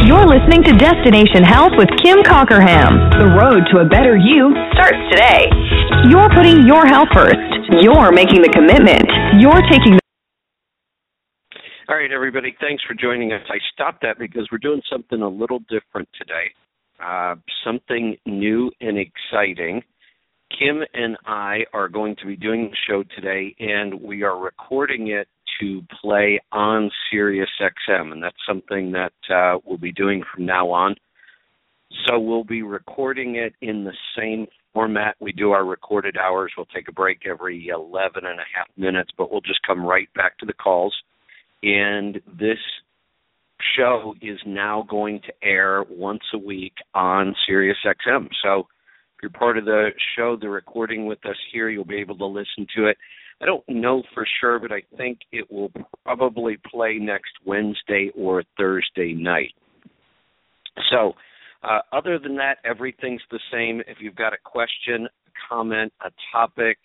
You're listening to Destination Health with Kim Cockerham. The road to a better you starts today. You're putting your health first. You're making the commitment. You're taking the... All right, everybody, thanks for joining us. I stopped that because we're doing something a little different today, something new and exciting. Kim and I are going to be doing the show today, and we are recording it to play on Sirius XM, and that's something that we'll be doing from now on. So we'll be recording it in the same format we do our recorded hours. We'll take a break every 11 and a half minutes, but we'll just come right back to the calls. And this show is now going to air once a week on Sirius XM. So if you're part of the show, the recording with us here, you'll be able to listen to it. I don't know for sure, but I think it will probably play next Wednesday or Thursday night. So other than that, everything's the same. If you've got a question, a comment, a topic,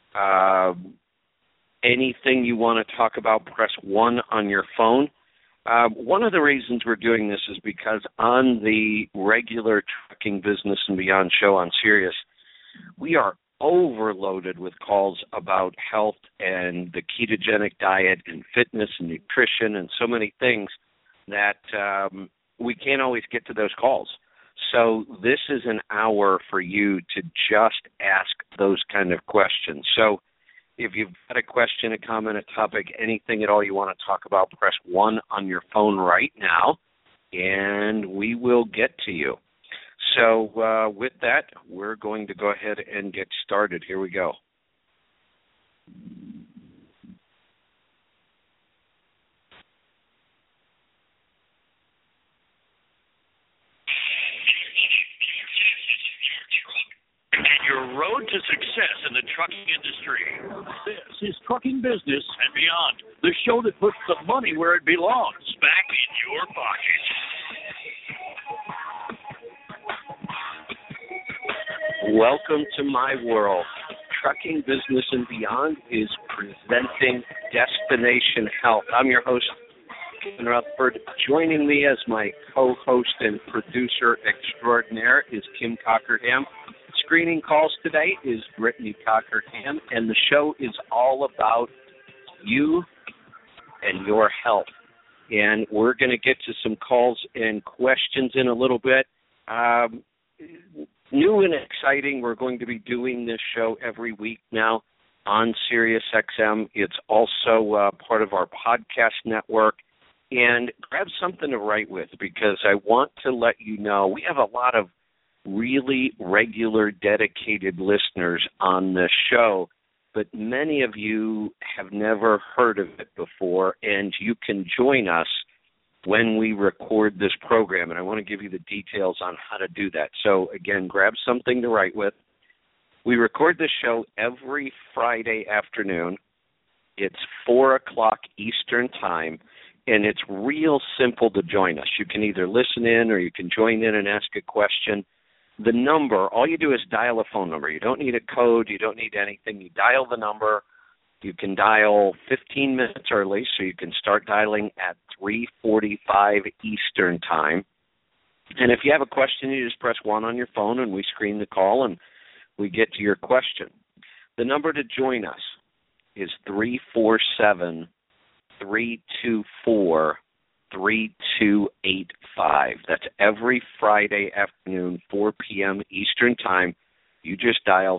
anything you want to talk about, press 1 on your phone. One of the reasons we're doing this is because on the regular Trucking Business and Beyond show on Sirius, we are overloaded with calls about health and the ketogenic diet and fitness and nutrition and so many things that we can't always get to those calls. So this is an hour for you to just ask those kind of questions. So if you've got a question, a comment, a topic, anything at all you want to talk about, press 1 on your phone right now, and we will get to you. So with that, we're going to go ahead and get started. Here we go. And your road to success in the trucking industry. This is Trucking Business and Beyond, the show that puts the money where it belongs, back in your pocket. Welcome to my world. Trucking Business and Beyond is presenting Destination Health. I'm your host, Kevin Rutherford. Joining me as my co-host and producer extraordinaire is Kim Cockerham. Screening calls today is Brittany Cockerham, and the show is all about you and your health. And we're going to get to some calls and questions in a little bit. New and exciting, we're going to be doing this show every week now on Sirius XM. It's also part of our podcast network. And grab something to write with, because I want to let you know we have a lot of really regular, dedicated listeners on this show, but many of you have never heard of it before, and you can join us when we record this program, and I want to give you the details on how to do that. So, again, grab something to write with. We record this show every Friday afternoon. It's 4 o'clock Eastern Time, and it's real simple to join us. You can either listen in or you can join in and ask a question. The number, all you do is dial a phone number. You don't need a code. You don't need anything. You dial the number. You can dial 15 minutes early, so you can start dialing at 3:45 Eastern Time. And if you have a question, you just press 1 on your phone, and we screen the call, and we get to your question. The number to join us is 347-324-3285. That's every Friday afternoon, 4 p.m. Eastern Time. You just dial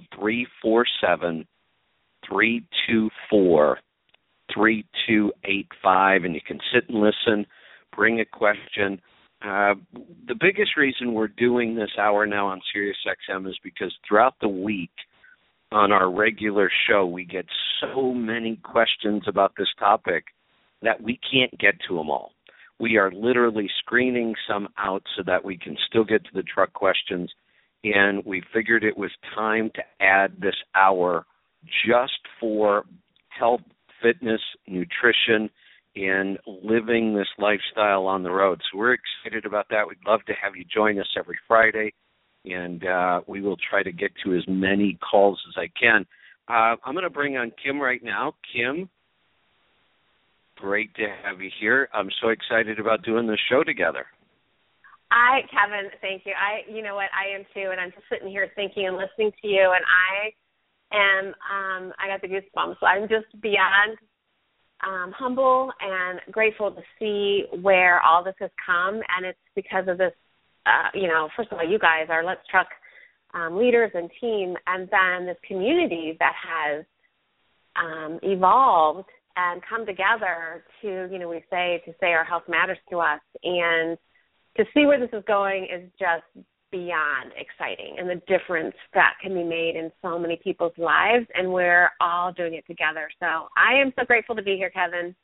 347-324-3285, and you can sit and listen, bring a question. The biggest reason we're doing this hour now on Sirius XM is because throughout the week on our regular show, we get so many questions about this topic that we can't get to them all. We are literally screening some out so that we can still get to the truck questions, and we figured it was time to add this hour just for health, fitness, nutrition, and living this lifestyle on the road. So we're excited about that. We'd love to have you join us every Friday, and we will try to get to as many calls as I can. I'm going to bring on Kim right now. Kim, great to have you here. I'm so excited about doing this show together. Kevin, thank you. You know what, I am too, and I'm just sitting here thinking and listening to you, and I got the goosebumps. So I'm just beyond humble and grateful to see where all this has come, and it's because of this, first of all, you guys are Let's Truck leaders and team, and then this community that has evolved and come together to say our health matters to us, and to see where this is going is just beyond exciting, and the difference that can be made in so many people's lives, and we're all doing it together. So I am so grateful to be here, Kevin.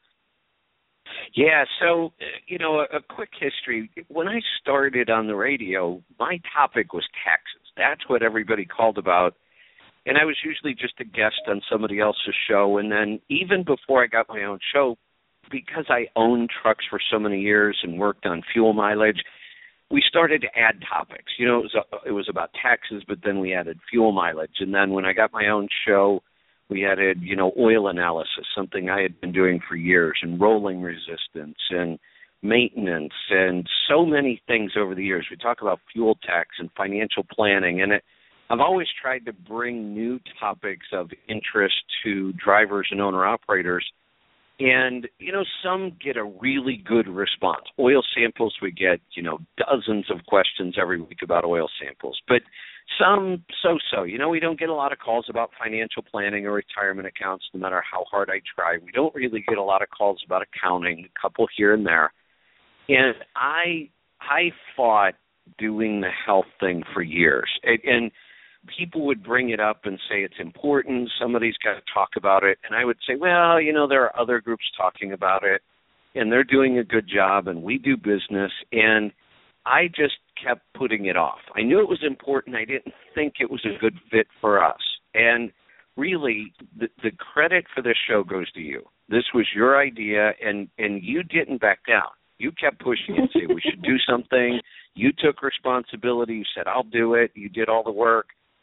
Yeah, so, a quick history. When I started on the radio, my topic was taxes. That's what everybody called about. And I was usually just a guest on somebody else's show. And then even before I got my own show, because I owned trucks for so many years and worked on fuel mileage, we started to add topics. It was about taxes, but then we added fuel mileage. And then when I got my own show, we added, oil analysis, something I had been doing for years, and rolling resistance and maintenance and so many things over the years. We talk about fuel tax and financial planning, and I've always tried to bring new topics of interest to drivers and owner-operators. And, some get a really good response. Oil samples, we get, dozens of questions every week about oil samples. But some so-so. We don't get a lot of calls about financial planning or retirement accounts, no matter how hard I try. We don't really get a lot of calls about accounting, a couple here and there. And I fought doing the health thing for years. And people would bring it up and say it's important, somebody's got to talk about it. And I would say, well, there are other groups talking about it, and they're doing a good job, and we do business. And I just kept putting it off. I knew it was important. I didn't think it was a good fit for us. And really, the credit for this show goes to you. This was your idea, and you didn't back down. You kept pushing it, saying we should do something. You took responsibility. You said, I'll do it. You did all the work.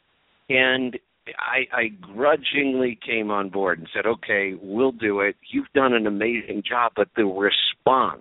And I grudgingly came on board and said, okay, we'll do it. You've done an amazing job, but the response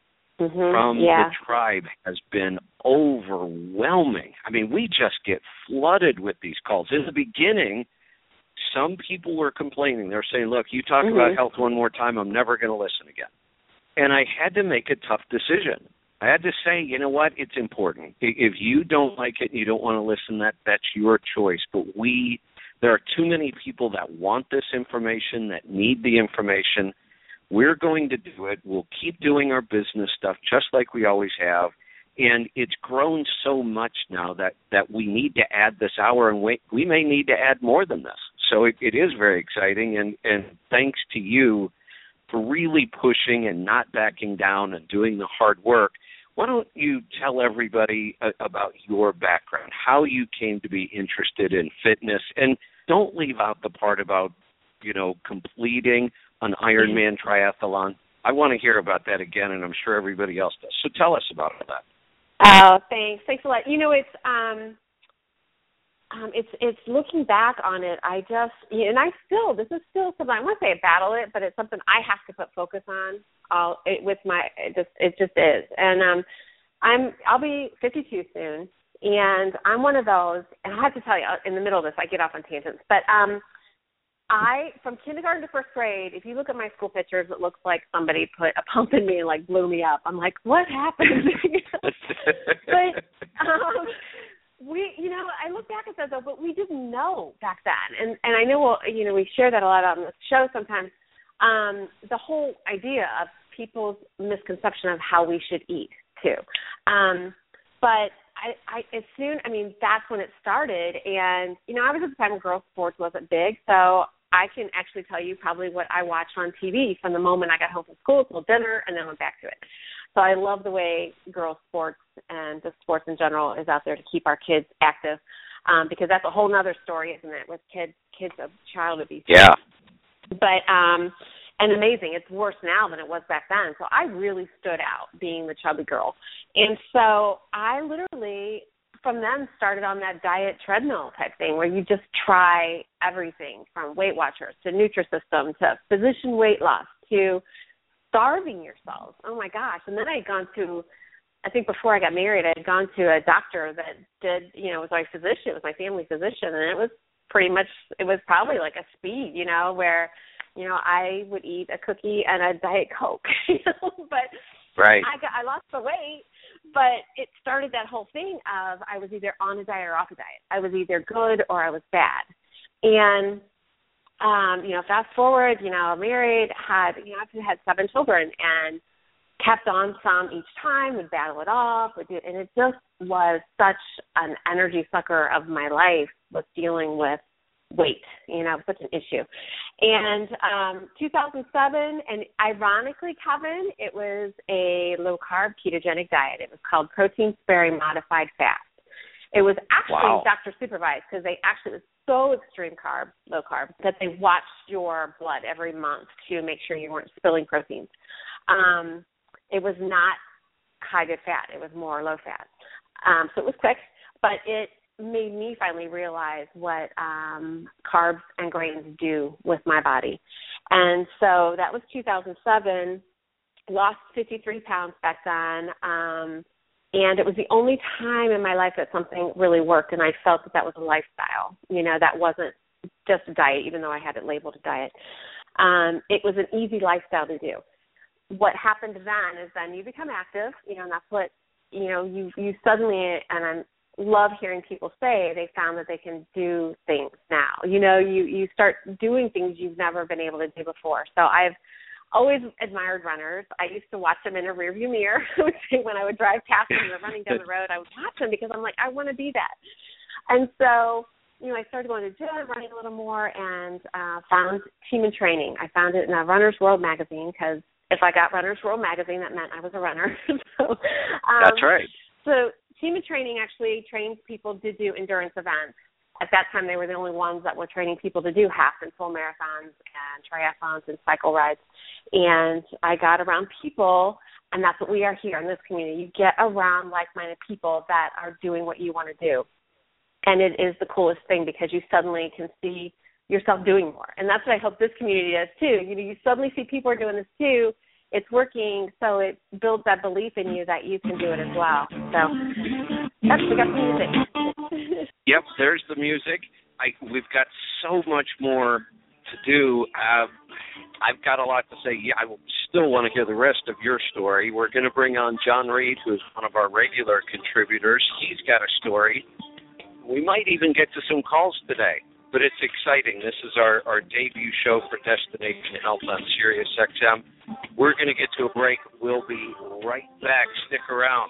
from the tribe has been overwhelming. I mean, we just get flooded with these calls. In the beginning, some people were complaining. They were saying, look, you talk about health one more time, I'm never going to listen again. And I had to make a tough decision. I had to say, you know what, it's important. If you don't like it and you don't want to listen, that's your choice. But there are too many people that want this information, that need the information. We're going to do it. We'll keep doing our business stuff just like we always have. And it's grown so much now that we need to add this hour, and we may need to add more than this. So it is very exciting, and thanks to you for really pushing and not backing down and doing the hard work. Why don't you tell everybody about your background, how you came to be interested in fitness, and don't leave out the part about, completing an Ironman triathlon. I want to hear about that again, and I'm sure everybody else does. So tell us about that. Oh, thanks. Thanks a lot. It's looking back on it. This is still something, I want to say I battle it, but it's something I have to put focus on. It just is. And I'll be 52 soon, and I'm one of those, and I have to tell you, in the middle of this, I get off on tangents, but from kindergarten to first grade, if you look at my school pictures, it looks like somebody put a pump in me and blew me up. I'm like, what happened? But I look back at that though, but we didn't know back then, and I know we share that a lot on the show sometimes. The whole idea of people's misconception of how we should eat too, but that's when it started, and I was at the time when girls' sports wasn't big, so I can actually tell you probably what I watched on TV from the moment I got home from school till dinner, and then went back to it. So I love the way girls' sports and just sports in general is out there to keep our kids active, because that's a whole other story, isn't it, with kids of child abuse. Yeah. But and amazing, it's worse now than it was back then. So I really stood out being the chubby girl. And so I literally from then started on that diet treadmill type thing where you just try everything from Weight Watchers to Nutrisystem to physician weight loss to starving yourself. Oh, my gosh. And then I had gone to I think before I got married, I had gone to a doctor that did, was my physician, it was my family physician, and it was probably like a speed, where, I would eat a cookie and a Diet Coke, but right. I lost the weight, but it started that whole thing of I was either on a diet or off a diet. I was either good or I was bad. And, fast forward, married, I've had 7 children and kept on some each time, would battle it off, and it just was such an energy sucker of my life, was dealing with weight, such an issue. And 2007, and ironically, Kevin, it was a low-carb ketogenic diet. It was called protein-sparing modified fast. It was actually doctor supervised, because it was so extreme low carb, that they watched your blood every month to make sure you weren't spilling proteins. It was not high good fat. It was more low fat. So it was quick, but it made me finally realize what carbs and grains do with my body. And so that was 2007, lost 53 pounds back then, and it was the only time in my life that something really worked, and I felt that was a lifestyle. That wasn't just a diet, even though I had it labeled a diet. It was an easy lifestyle to do. What happened then is then you become active, and that's what, you suddenly, and I love hearing people say they found that they can do things now. You start doing things you've never been able to do before. So I've always admired runners. I used to watch them in a rearview mirror. When I would drive past them and they're running down the road, I would watch them because I'm like, I want to be that. And so, I started going to the gym, running a little more, and found Team in Training. I found it in a Runner's World magazine, because if I got Runner's World magazine, that meant I was a runner. That's right. So Team in Training actually trains people to do endurance events. At that time, they were the only ones that were training people to do half and full marathons and triathlons and cycle rides. And I got around people, and that's what we are here in this community. You get around like-minded people that are doing what you want to do. And it is the coolest thing, because you suddenly can see yourself doing more. And that's what I hope this community does too. You suddenly see people are doing this too. It's working, so it builds that belief in you that you can do it as well. So we got the music. Yep, there's the music. We've got so much more to do. I've got a lot to say. Yeah, I still want to hear the rest of your story. We're going to bring on John Reed, who's one of our regular contributors. He's got a story. We might even get to some calls today, but it's exciting. This is our debut show for Destination Health on Sirius XM. We're going to get to a break. We'll be right back. Stick around.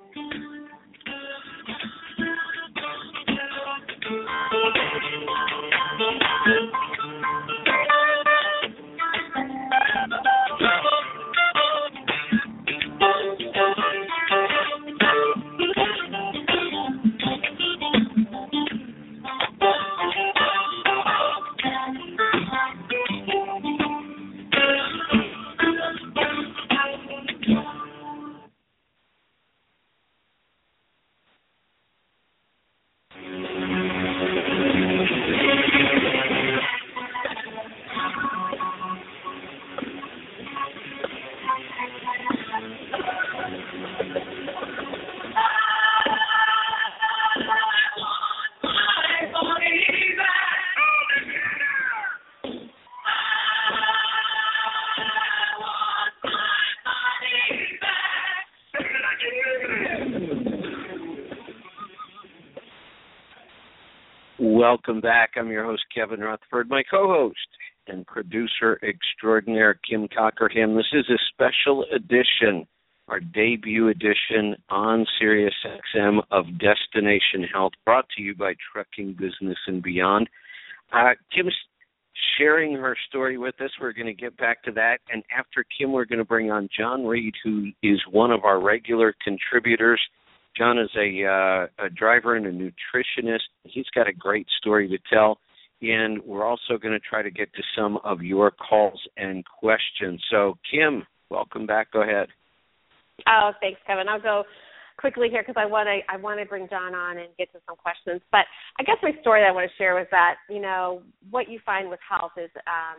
Welcome back. I'm your host, Kevin Rutherford. My co-host and producer extraordinaire, Kim Cockerham. This is a special edition, our debut edition on Sirius XM of Destination Health, brought to you by Trucking Business and Beyond. Kim's sharing her story with us. We're going to get back to that. And after Kim, we're going to bring on John Reed, who is one of our regular contributors. John is a driver and a nutritionist. He's got a great story to tell, and we're also going to try to get to some of your calls and questions. So, Kim, welcome back. Go ahead. Oh, thanks, Kevin. I'll go quickly here because I want to bring John on and get to some questions. But I guess my story that I want to share was that, what you find with health is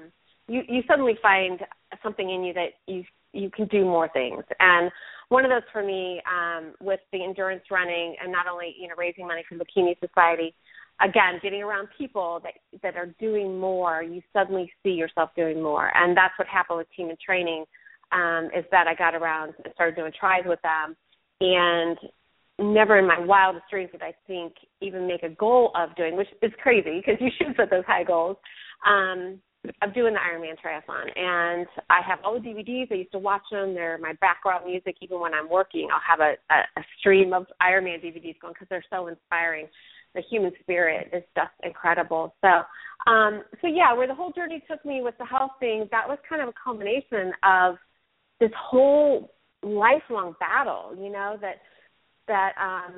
you suddenly find something in you that you can do more things. And one of those for me with the endurance running, and not only raising money for the Leukemia Society, again, getting around people that are doing more, you suddenly see yourself doing more. And that's what happened with Team in Training, is that I got around and started doing tries with them, and never in my wildest dreams did I think even make a goal of doing, which is crazy because you should set those high goals, of doing the Ironman Triathlon. And I have all the DVDs. I used to watch them. They're my background music. Even when I'm working, I'll have a stream of Ironman DVDs going because they're so inspiring. The human spirit is just incredible. So yeah, where the whole journey took me with the health thing, that was kind of a culmination of this whole lifelong battle, that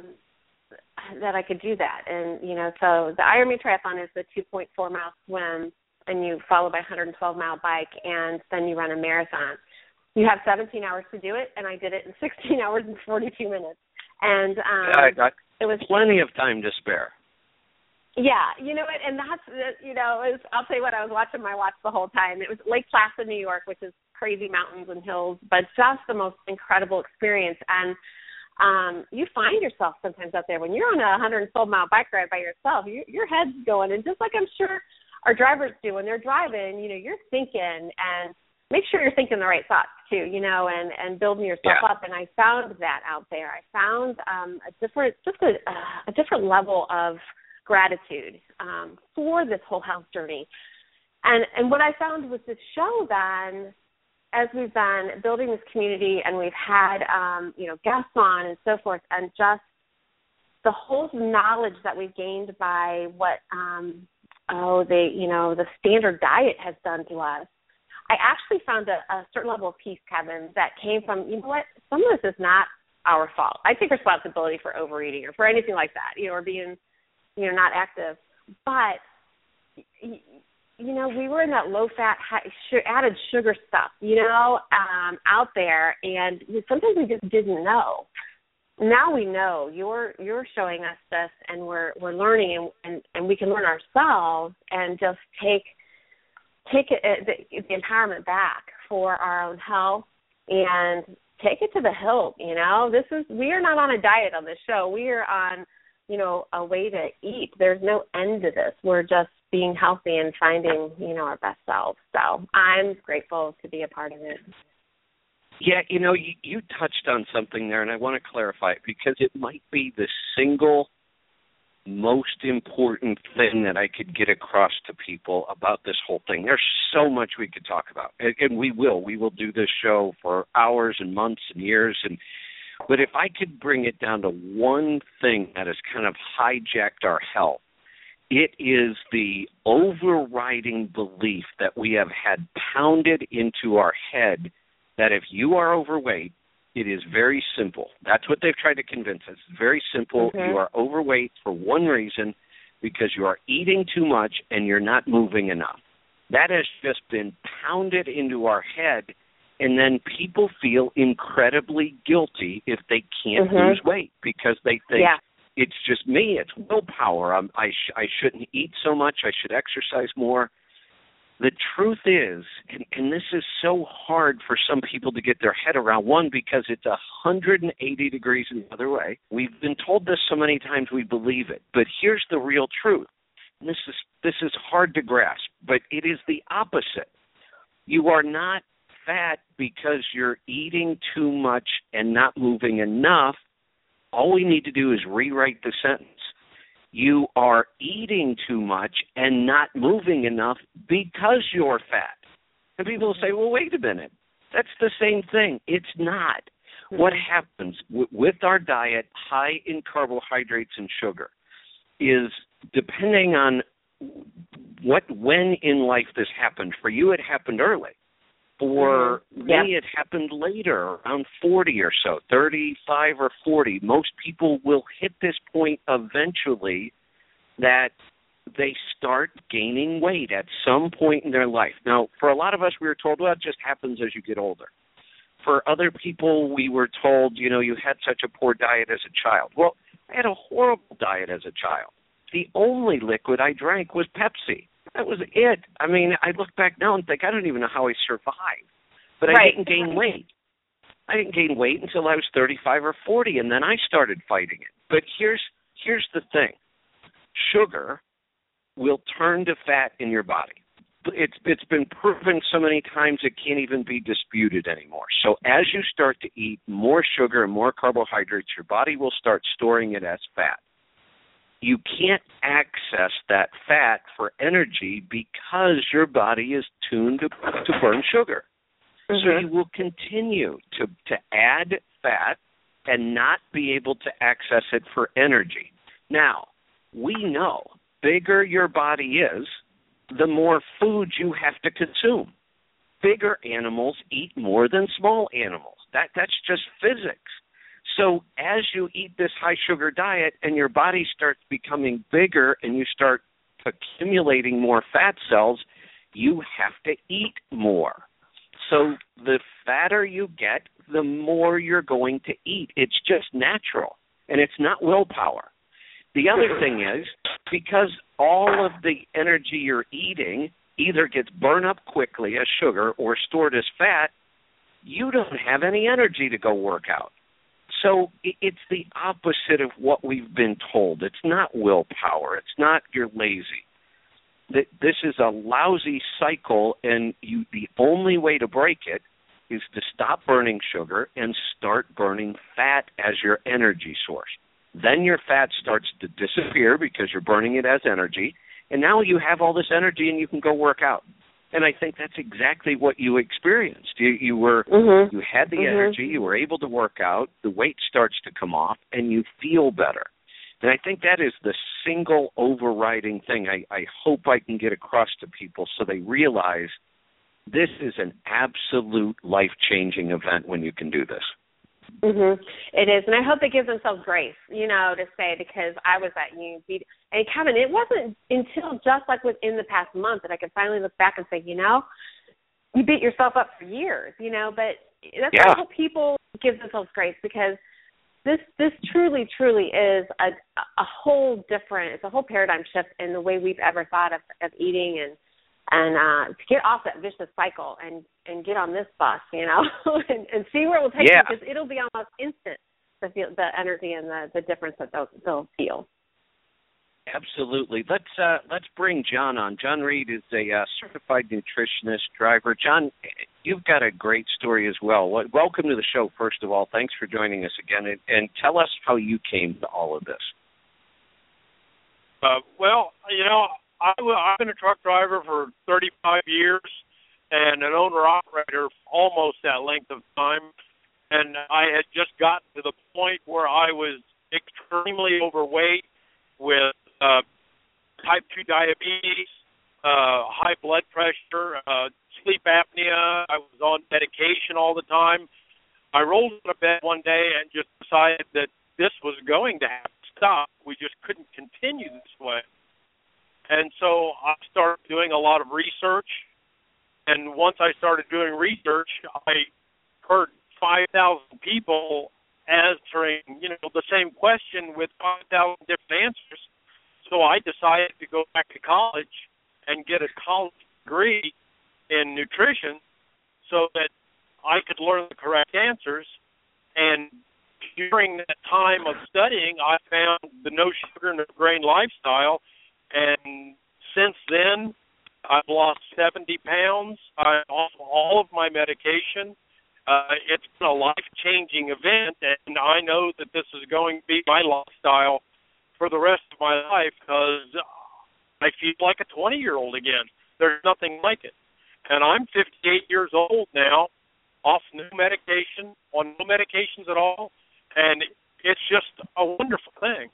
I could do that. And, so the Ironman Triathlon is the 2.4-mile swim, and you follow by a 112-mile bike, and then you run a marathon. You have 17 hours to do it, and I did it in 16 hours and 42 minutes. And it was plenty of time to spare. Yeah, and that's, I'll tell you what, I was watching my watch the whole time. It was Lake Placid, New York, which is crazy mountains and hills, but just the most incredible experience. And you find yourself sometimes out there when you're on a 112-mile bike ride by yourself, your head's going, and just like I'm sure our drivers do when they're driving, you're thinking, and make sure you're thinking the right thoughts too, and building yourself up. And I found that out there. I found a different level of gratitude for this whole health journey. And what I found with this show then, as we've been building this community and we've had, guests on and so forth, and just the whole knowledge that we've gained by what, the standard diet has done to us, I actually found a certain level of peace, Kevin, that came from, some of this is not our fault. I take responsibility for overeating or for anything like that, or being, not active. But, we were in that low-fat, added sugar stuff, out there, and sometimes we just didn't know. Now we know. You're showing us this, and we're learning, and we can learn ourselves and just take the empowerment back for our own health and take it to the hilt. We are not on a diet on this show. We are on, a way to eat. There's no end to this. We're just being healthy and finding, our best selves. So I'm grateful to be a part of it. Yeah, you touched on something there, and I want to clarify it because it might be the single most important thing that I could get across to people about this whole thing. There's so much we could talk about, and we will do this show for hours and months and years. But if I could bring it down to one thing that has kind of hijacked our health, it is the overriding belief that we have had pounded into our head that if you are overweight, it is very simple. That's what they've tried to convince us. It's very simple. Mm-hmm. You are overweight for one reason, because you are eating too much and you're not moving enough. That has just been pounded into our head, and then people feel incredibly guilty if they can't lose weight because they think it's just me, it's willpower. I shouldn't eat so much. I should exercise more. The truth is, and this is so hard for some people to get their head around, one, because it's 180 degrees the other way. We've been told this so many times we believe it. But here's the real truth. And this is hard to grasp, but it is the opposite. You are not fat because you're eating too much and not moving enough. All we need to do is rewrite the sentence. You are eating too much and not moving enough because you're fat. And people will say, well, wait a minute. That's the same thing. It's not. What happens with our diet, high in carbohydrates and sugar, is depending on when in life this happened. For you, it happened early. For me, it happened later, around 40 or so, 35 or 40. Most people will hit this point eventually that they start gaining weight at some point in their life. Now, for a lot of us, we were told, well, it just happens as you get older. For other people, we were told, you had such a poor diet as a child. Well, I had a horrible diet as a child. The only liquid I drank was Pepsi. That was it. I mean, I look back now and think, I don't even know how I survived. But I didn't gain weight. I didn't gain weight until I was 35 or 40, and then I started fighting it. But here's the thing. Sugar will turn to fat in your body. It's been proven so many times it can't even be disputed anymore. So as you start to eat more sugar and more carbohydrates, your body will start storing it as fat. You can't access that fat for energy because your body is tuned to burn sugar. Mm-hmm. So you will continue to add fat and not be able to access it for energy. Now, we know bigger your body is, the more food you have to consume. Bigger animals eat more than small animals. That's just physics. So as you eat this high-sugar diet and your body starts becoming bigger and you start accumulating more fat cells, you have to eat more. So the fatter you get, the more you're going to eat. It's just natural, and it's not willpower. The other thing is, because all of the energy you're eating either gets burned up quickly as sugar or stored as fat, you don't have any energy to go work out. So it's the opposite of what we've been told. It's not willpower. It's not you're lazy. This is a lousy cycle, and the only way to break it is to stop burning sugar and start burning fat as your energy source. Then your fat starts to disappear because you're burning it as energy, and now you have all this energy and you can go work out. And I think that's exactly what you experienced. You had the energy, you were able to work out, the weight starts to come off, and you feel better. And I think that is the single overriding thing I hope I can get across to people so they realize this is an absolute life-changing event when you can do this. Mm-hmm. It is, and I hope they give themselves grace, to say, because I was at UNC. And Kevin, it wasn't until just like within the past month that I could finally look back and say, you beat yourself up for years, but that's why I hope people give themselves grace, because this truly is a whole different, it's a whole paradigm shift in the way we've ever thought of eating and to get off that vicious cycle and get on this bus, and see where it will take you, because it'll be almost instant to feel the energy and the difference that they'll feel. Absolutely. Let's bring John on. John Reed is a certified nutritionist, driver. John, you've got a great story as well. Welcome to the show, first of all. Thanks for joining us again, and tell us how you came to all of this. I've been a truck driver for 35 years and an owner-operator for almost that length of time, and I had just gotten to the point where I was extremely overweight with type 2 diabetes, high blood pressure, sleep apnea. I was on medication all the time. I rolled out of bed one day and just decided that this was going to have to stop. We just couldn't continue this way. And so I started doing a lot of research, and once I started doing research, I heard 5,000 people answering, the same question with 5,000 different answers. So I decided to go back to college and get a college degree in nutrition so that I could learn the correct answers. And during that time of studying, I found the no sugar, no grain lifestyle. And since then, I've lost 70 pounds. I'm off all of my medication. It's been a life-changing event, and I know that this is going to be my lifestyle for the rest of my life, because I feel like a 20-year-old again. There's nothing like it. And I'm 58 years old now, off no medication, on no medications at all, and it's just a wonderful thing.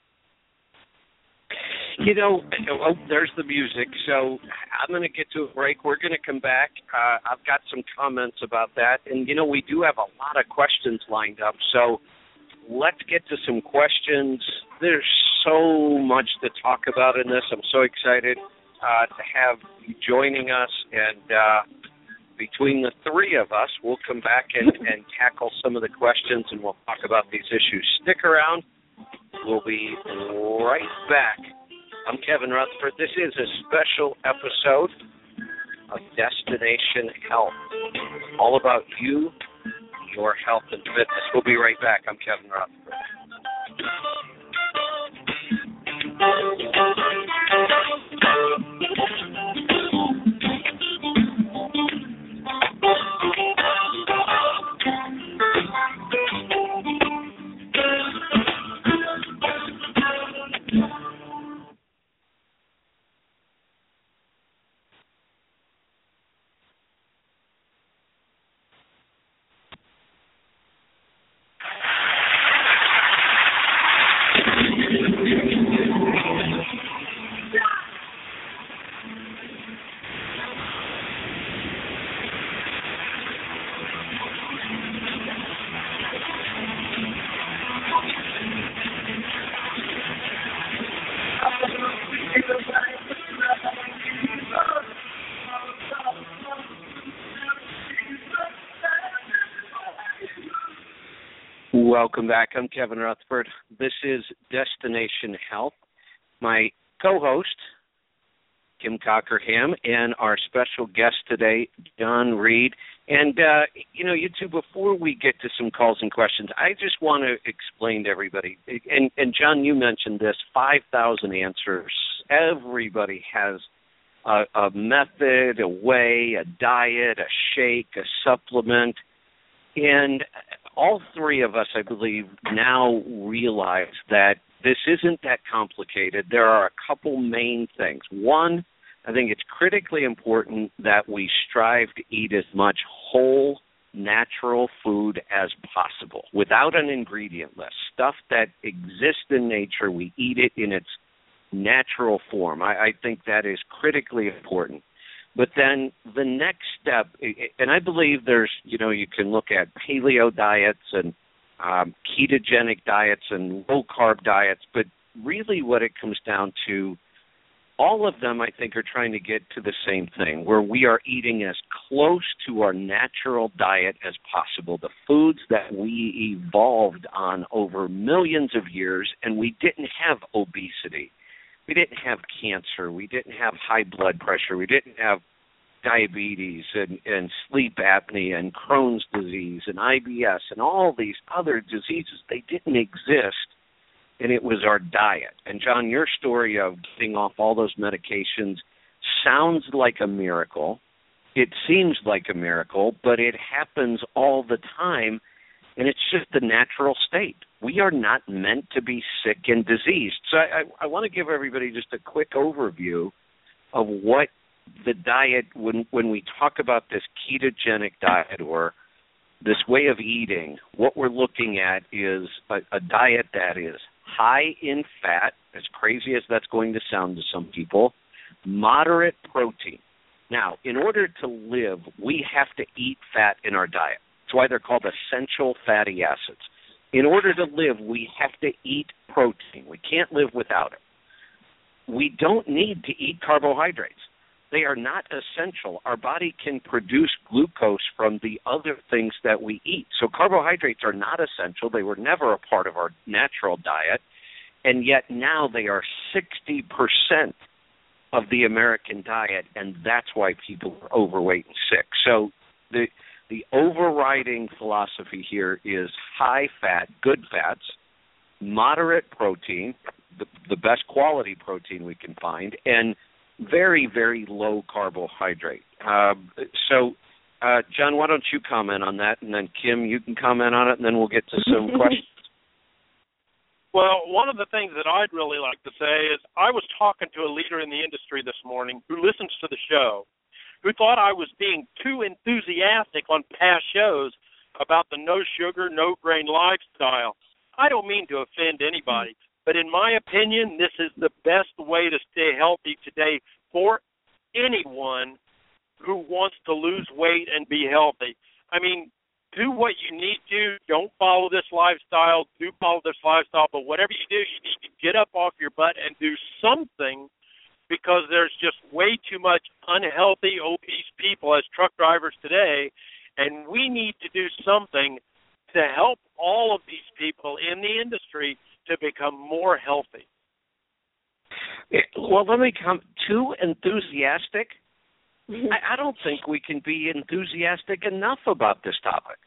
There's the music, so I'm going to get to a break. We're going to come back. I've got some comments about that, and, we do have a lot of questions lined up, so let's get to some questions. There's so much to talk about in this. I'm so excited to have you joining us, and between the three of us, we'll come back and tackle some of the questions, and we'll talk about these issues. Stick around. We'll be right back I'm Kevin Rutherford. This is a special episode of Destination Health. All about you, your health and fitness. We'll be right back. I'm Kevin Rutherford. Welcome back. I'm Kevin Rutherford. This is Destination Health. My co-host, Kim Cockerham, and our special guest today, John Reed. And, you two, before we get to some calls and questions, I just want to explain to everybody, and John, you mentioned this, 5,000 answers. Everybody has a method, a way, a diet, a shake, a supplement, and all three of us, I believe, now realize that this isn't that complicated. There are a couple main things. One, I think it's critically important that we strive to eat as much whole, natural food as possible without an ingredient list. Stuff that exists in nature, we eat it in its natural form. I think that is critically important. But then the next step, and I believe there's, you can look at paleo diets and ketogenic diets and low-carb diets, but really what it comes down to, all of them, I think, are trying to get to the same thing, where we are eating as close to our natural diet as possible, the foods that we evolved on over millions of years, and we didn't have obesity. We didn't have cancer. We didn't have high blood pressure. We didn't have diabetes and sleep apnea and Crohn's disease and IBS and all these other diseases. They didn't exist, and it was our diet. And, John, your story of getting off all those medications sounds like a miracle. It seems like a miracle, but it happens all the time, and it's just the natural state. We are not meant to be sick and diseased. So I want to give everybody just a quick overview of what the diet, when we talk about this ketogenic diet or this way of eating, what we're looking at is a diet that is high in fat, as crazy as that's going to sound to some people, moderate protein. Now, in order to live, we have to eat fat in our diet. That's why they're called essential fatty acids. In order to live, we have to eat protein. We can't live without it. We don't need to eat carbohydrates. They are not essential. Our body can produce glucose from the other things that we eat. So carbohydrates are not essential. They were never a part of our natural diet, and yet now they are 60% of the American diet, and that's why people are overweight and sick. So the overriding philosophy here is high fat, good fats, moderate protein, the best quality protein we can find, and very, very low carbohydrate. So, John, why don't you comment on that, and then Kim, you can comment on it, and then we'll get to some questions. Well, one of the things that I'd really like to say is I was talking to a leader in the industry this morning who listens to the show, who thought I was being too enthusiastic on past shows about the no sugar, no grain lifestyle. I don't mean to offend anybody, but in my opinion, this is the best way to stay healthy today for anyone who wants to lose weight and be healthy. I mean, do what you need to. Don't follow this lifestyle. Do follow this lifestyle, but whatever you do, you need to get up off your butt and do something, because there's just way too much unhealthy, obese people as truck drivers today, and we need to do something to help all of these people in the industry to become more healthy. Well, let me come. Too enthusiastic? I don't think we can be enthusiastic enough about this topic.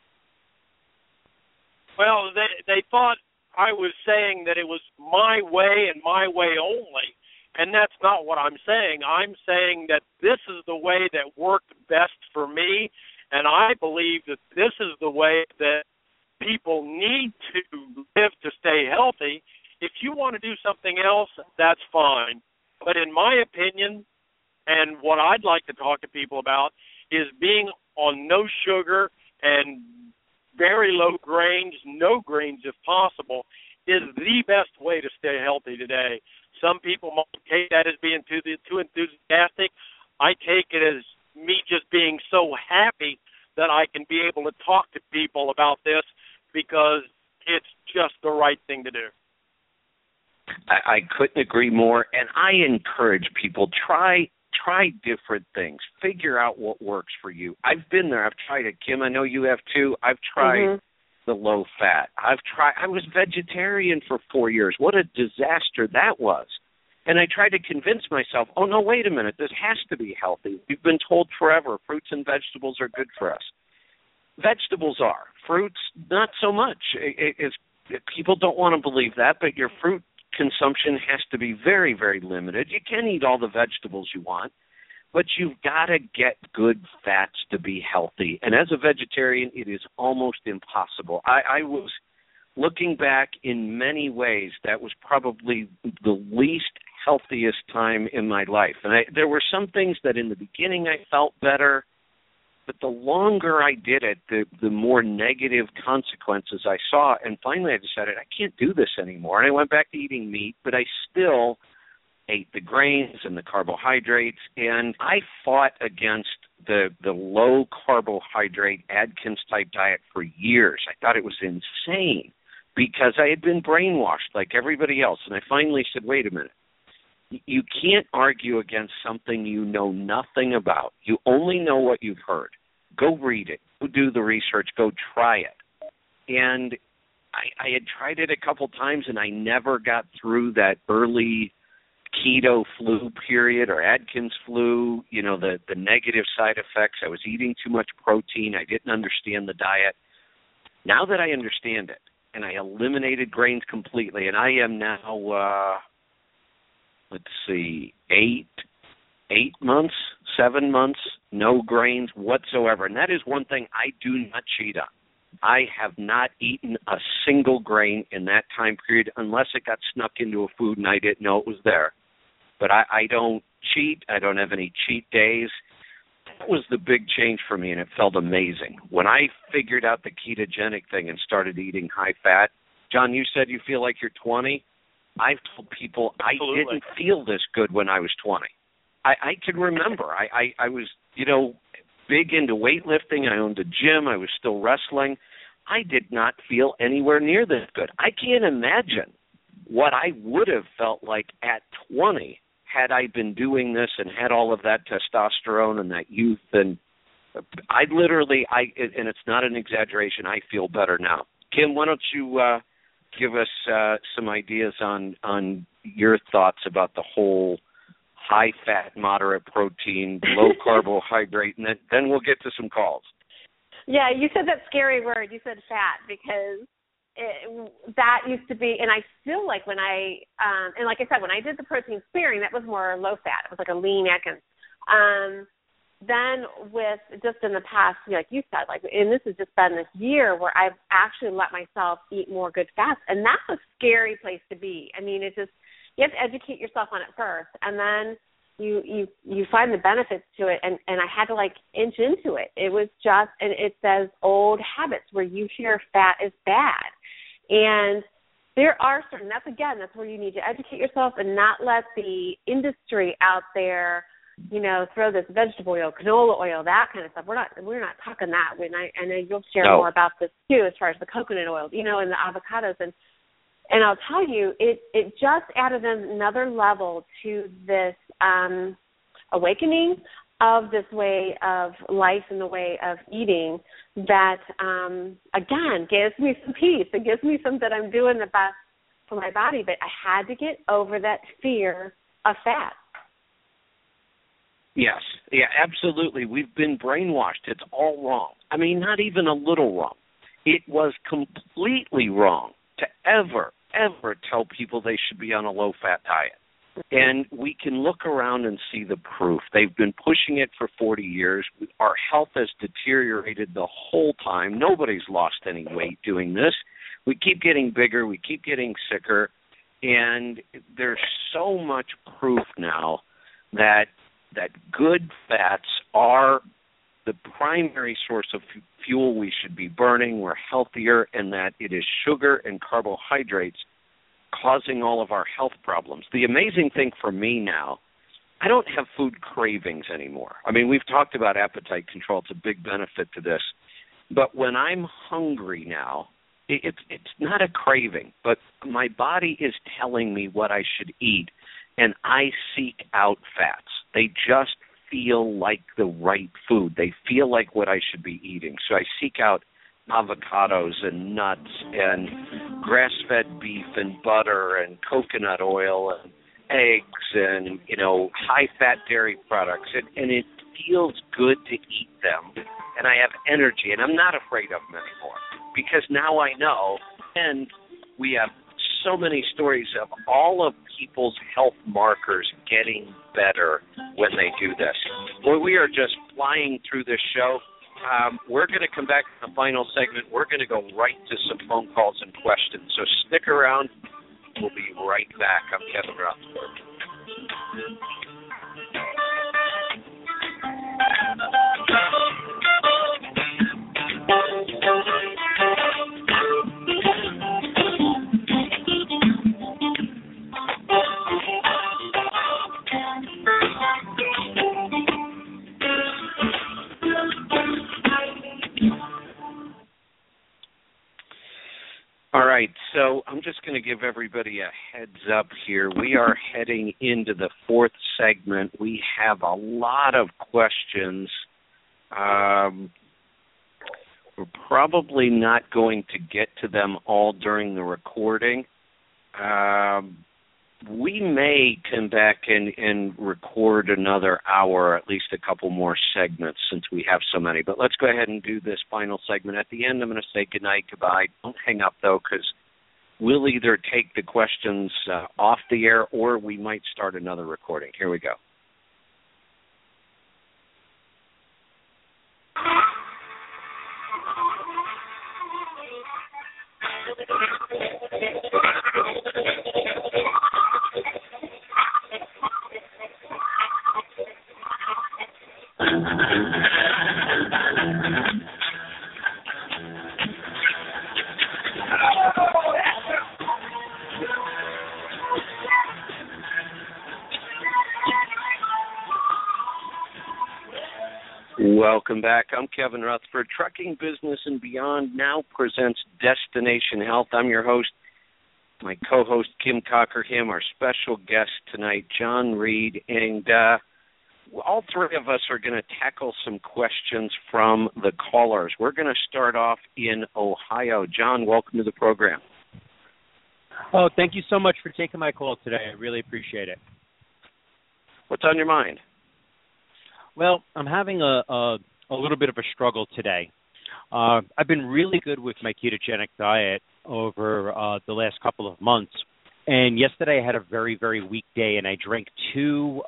Well, they thought I was saying that it was my way and my way only, and that's not what I'm saying. I'm saying that this is the way that worked best for me, and I believe that this is the way that people need to live to stay healthy. If you want to do something else, that's fine. But in my opinion, and what I'd like to talk to people about, is being on no sugar and very low grains, no grains if possible, is the best way to stay healthy today. Some people might take that as being too enthusiastic. I take it as me just being so happy that I can be able to talk to people about this because it's just the right thing to do. I couldn't agree more, and I encourage people, try different things. Figure out what works for you. I've been there. I've tried it. Kim, I know you have too. I've tried the low fat. I was vegetarian for 4 years. What a disaster that was. And I tried to convince myself, oh, no, wait a minute, this has to be healthy. We've been told forever fruits and vegetables are good for us. Vegetables are. Fruits, not so much. People don't want to believe that, but your fruit consumption has to be very, very limited. You can eat all the vegetables you want, but you've got to get good fats to be healthy. And as a vegetarian, it is almost impossible. I was looking back in many ways, that was probably the least healthiest time in my life. And there were some things that in the beginning I felt better, but the longer I did it, the more negative consequences I saw. And finally I decided I can't do this anymore. And I went back to eating meat, but I still ate the grains and the carbohydrates. And I fought against the low carbohydrate Atkins-type diet for years. I thought it was insane because I had been brainwashed like everybody else. And I finally said, wait a minute. You can't argue against something you know nothing about. You only know what you've heard. Go read it. Go do the research. Go try it. And I had tried it a couple times, and I never got through that early keto flu period or Atkins flu, you know, the negative side effects. I was eating too much protein. I didn't understand the diet. Now that I understand it, and I eliminated grains completely, and I am now, 7 months, no grains whatsoever. And that is one thing I do not cheat on. I have not eaten a single grain in that time period unless it got snuck into a food and I didn't know it was there. But I don't cheat. I don't have any cheat days. That was the big change for me, and it felt amazing. When I figured out the ketogenic thing and started eating high fat, John, you said you feel like you're 20. I've told people Absolutely. I didn't feel this good when I was 20. I can remember. I was, big into weightlifting. I owned a gym. I was still wrestling. I did not feel anywhere near this good. I can't imagine what I would have felt like at 20 had I been doing this and had all of that testosterone and that youth. And I literally, and it's not an exaggeration, I feel better now. Kim, why don't you give us some ideas on your thoughts about the whole high-fat, moderate protein, low-carbohydrate, and then we'll get to some calls. Yeah, you said that scary word. You said fat because that used to be, and I feel like when and like I said, when I did the protein sparing, that was more low-fat. It was like a lean Atkins. Then with just in the past, like you said, and this has just been this year where I've actually let myself eat more good fats, and that's a scary place to be. I mean, you have to educate yourself on it first, and then you find the benefits to it, and I had to inch into it. It was just, and it says old habits where you hear fat is bad, and there are certain, that's where you need to educate yourself and not let the industry out there, throw this vegetable oil, canola oil, that kind of stuff. We're not talking that. I know you'll share more about this too, as far as the coconut oil, and the avocados, and I'll tell you, it just added another level to this awakening of this way of life and the way of eating that, again, gives me some peace. It gives me some that I'm doing the best for my body, but I had to get over that fear of fat. Yes, yeah, absolutely. We've been brainwashed. It's all wrong. I mean, not even a little wrong. It was completely wrong to ever tell people they should be on a low-fat diet. And we can look around and see the proof. They've been pushing it for 40 years. Our health has deteriorated the whole time. Nobody's lost any weight doing this. We keep getting bigger. We keep getting sicker. And there's so much proof now that good fats are the primary source of fuel we should be burning. We're healthier, and that it is sugar and carbohydrates causing all of our health problems. The amazing thing for me now, I don't have food cravings anymore. I mean, we've talked about appetite control. It's a big benefit to this. But when I'm hungry now, it's not a craving, but my body is telling me what I should eat, and I seek out fats. They just feel like the right food. They feel like what I should be eating. So I seek out avocados and nuts and grass-fed beef and butter and coconut oil and eggs and, high-fat dairy products. And it feels good to eat them. And I have energy, and I'm not afraid of them anymore because now I know, and we have so many stories of all of people's health markers getting better when they do this. Well, we are just flying through this show. We're going to come back in the final segment. We're going to go right to some phone calls and questions. So stick around. We'll be right back. I'm Kevin Rutherford. All right, so I'm just going to give everybody a heads up here. We are heading into the fourth segment. We have a lot of questions. We're probably not going to get to them all during the recording. We may come back and record another hour, at least a couple more segments since we have so many. But let's go ahead and do this final segment. At the end, I'm going to say goodnight, goodbye. Don't hang up, though, because we'll either take the questions off the air or we might start another recording. Here we go. Welcome back. I'm Kevin Rutherford. Trucking Business and Beyond now presents Destination Health. I'm your host, my co-host, Kim Cockerham, our special guest tonight, John Reed, and all three of us are going to tackle some questions from the callers. We're going to start off in Ohio. John, welcome to the program. Oh, thank you so much for taking my call today. I really appreciate it. What's on your mind? Well, I'm having a little bit of a struggle today. I've been really good with my ketogenic diet over the last couple of months, and yesterday I had a very, very weak day, and I drank 2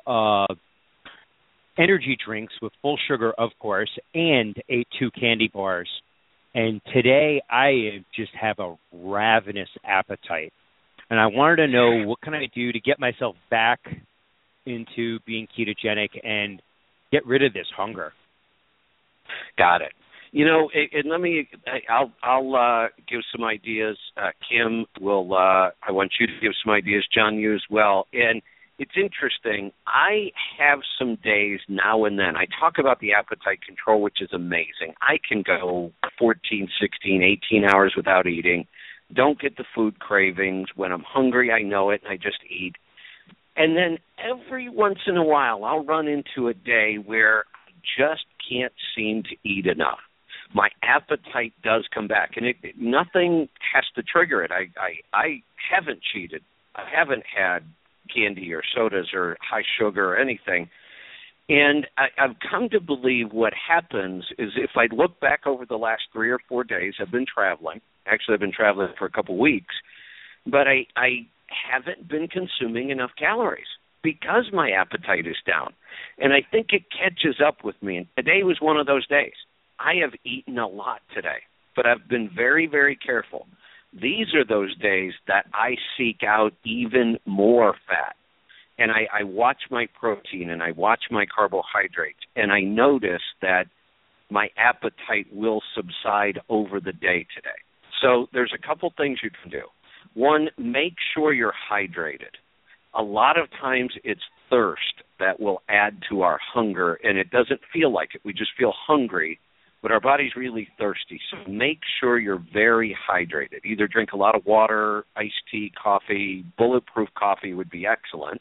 energy drinks with full sugar, of course, and ate 2 candy bars. And today I just have a ravenous appetite, and I wanted to know what can I do to get myself back into being ketogenic and get rid of this hunger. Got it. You know, and I'll give some ideas. Kim will. I want you to give some ideas. John, you as well. And it's interesting. I have some days now and then. I talk about the appetite control, which is amazing. I can go 14, 16, 18 hours without eating. Don't get the food cravings. When I'm hungry, I know it, and I just eat. And then every once in a while, I'll run into a day where I just can't seem to eat enough. My appetite does come back, and nothing has to trigger it. I haven't cheated. I haven't had candy or sodas or high sugar or anything. And I've come to believe what happens is if I look back over the last 3 or 4 days, I've been traveling. Actually, I've been traveling for a couple weeks. But I haven't been consuming enough calories because my appetite is down. And I think it catches up with me. And today was one of those days. I have eaten a lot today, but I've been very, very careful. These are those days that I seek out even more fat. And I watch my protein and I watch my carbohydrates, and I notice that my appetite will subside over the day today. So there's a couple things you can do. One, make sure you're hydrated. A lot of times it's thirst that will add to our hunger, and it doesn't feel like it. We just feel hungry, but our body's really thirsty. So make sure you're very hydrated. Either drink a lot of water, iced tea, coffee. Bulletproof coffee would be excellent.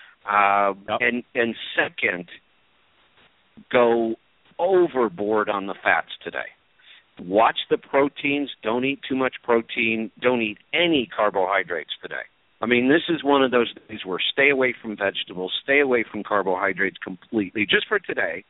And second, go overboard on the fats today. Watch the proteins. Don't eat too much protein. Don't eat any carbohydrates today. I mean, this is one of those days where stay away from vegetables, stay away from carbohydrates completely, just for today.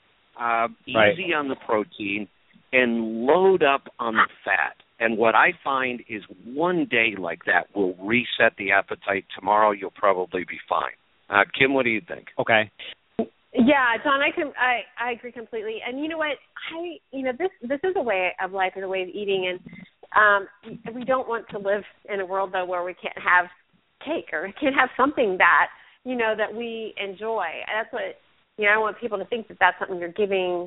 Easy on the protein, and load up on the fat. And what I find is one day like that will reset the appetite. Tomorrow you'll probably be fine. Kim, what do you think? Okay. Yeah, John, I agree completely. And you know what? This is a way of life and a way of eating, and we don't want to live in a world though where we can't have cake or can't have something that that we enjoy. And that's what I want people to think that that's something you're giving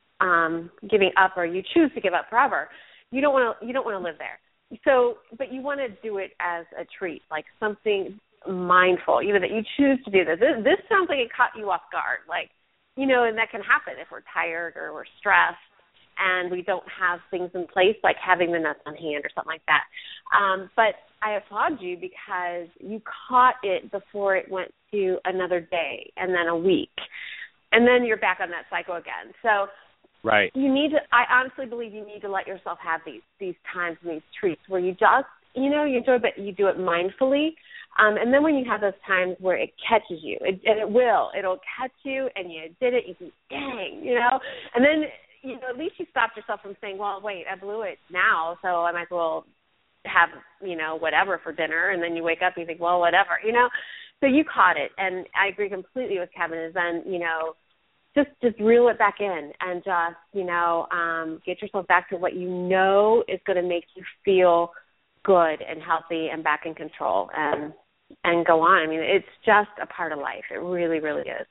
up or you choose to give up forever. You don't want to live there. So, but you want to do it as a treat, like something mindful, that you choose to do this. This sounds like it caught you off guard, and that can happen if we're tired or we're stressed and we don't have things in place, like having the nuts on hand or something like that. But I applaud you because you caught it before it went to another day and then a week, and then you're back on that cycle again. So right, I honestly believe you need to let yourself have these times and these treats where you just, you enjoy it, but you do it mindfully. And then when you have those times where it catches you, it'll catch you, and you did it, you think, dang, and then, at least you stopped yourself from saying, well, wait, I blew it now, so I might as well have, whatever for dinner, and then you wake up and you think, well, whatever, so you caught it. And I agree completely with Kevin, is then, just reel it back in and just, get yourself back to what is going to make you feel good and healthy and back in control, and go on. I mean, it's just a part of life. It really, really is.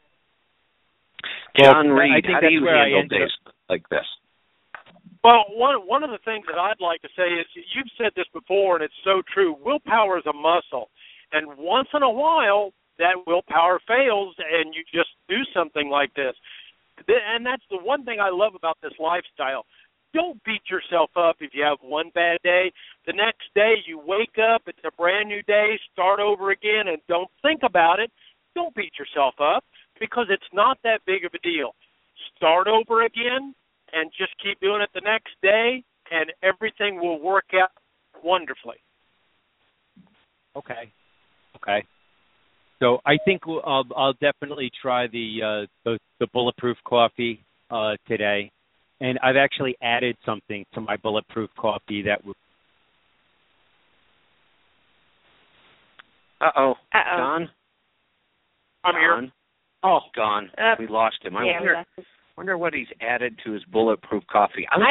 John Reed, how do you handle days like this? Well, one of the things that I'd like to say is, you've said this before, and it's so true. Willpower is a muscle, and once in a while, that willpower fails, and you just do something like this. And that's the one thing I love about this lifestyle. Don't beat yourself up if you have one bad day. The next day you wake up, it's a brand new day, start over again, and don't think about it. Don't beat yourself up, because it's not that big of a deal. Start over again and just keep doing it the next day, and everything will work out wonderfully. Okay. So I think I'll definitely try the Bulletproof coffee today. And I've actually added something to my Bulletproof coffee that would... Uh-oh. Don? I'm here. Oh, gone. We lost him. I wonder what he's added to his Bulletproof coffee. I'm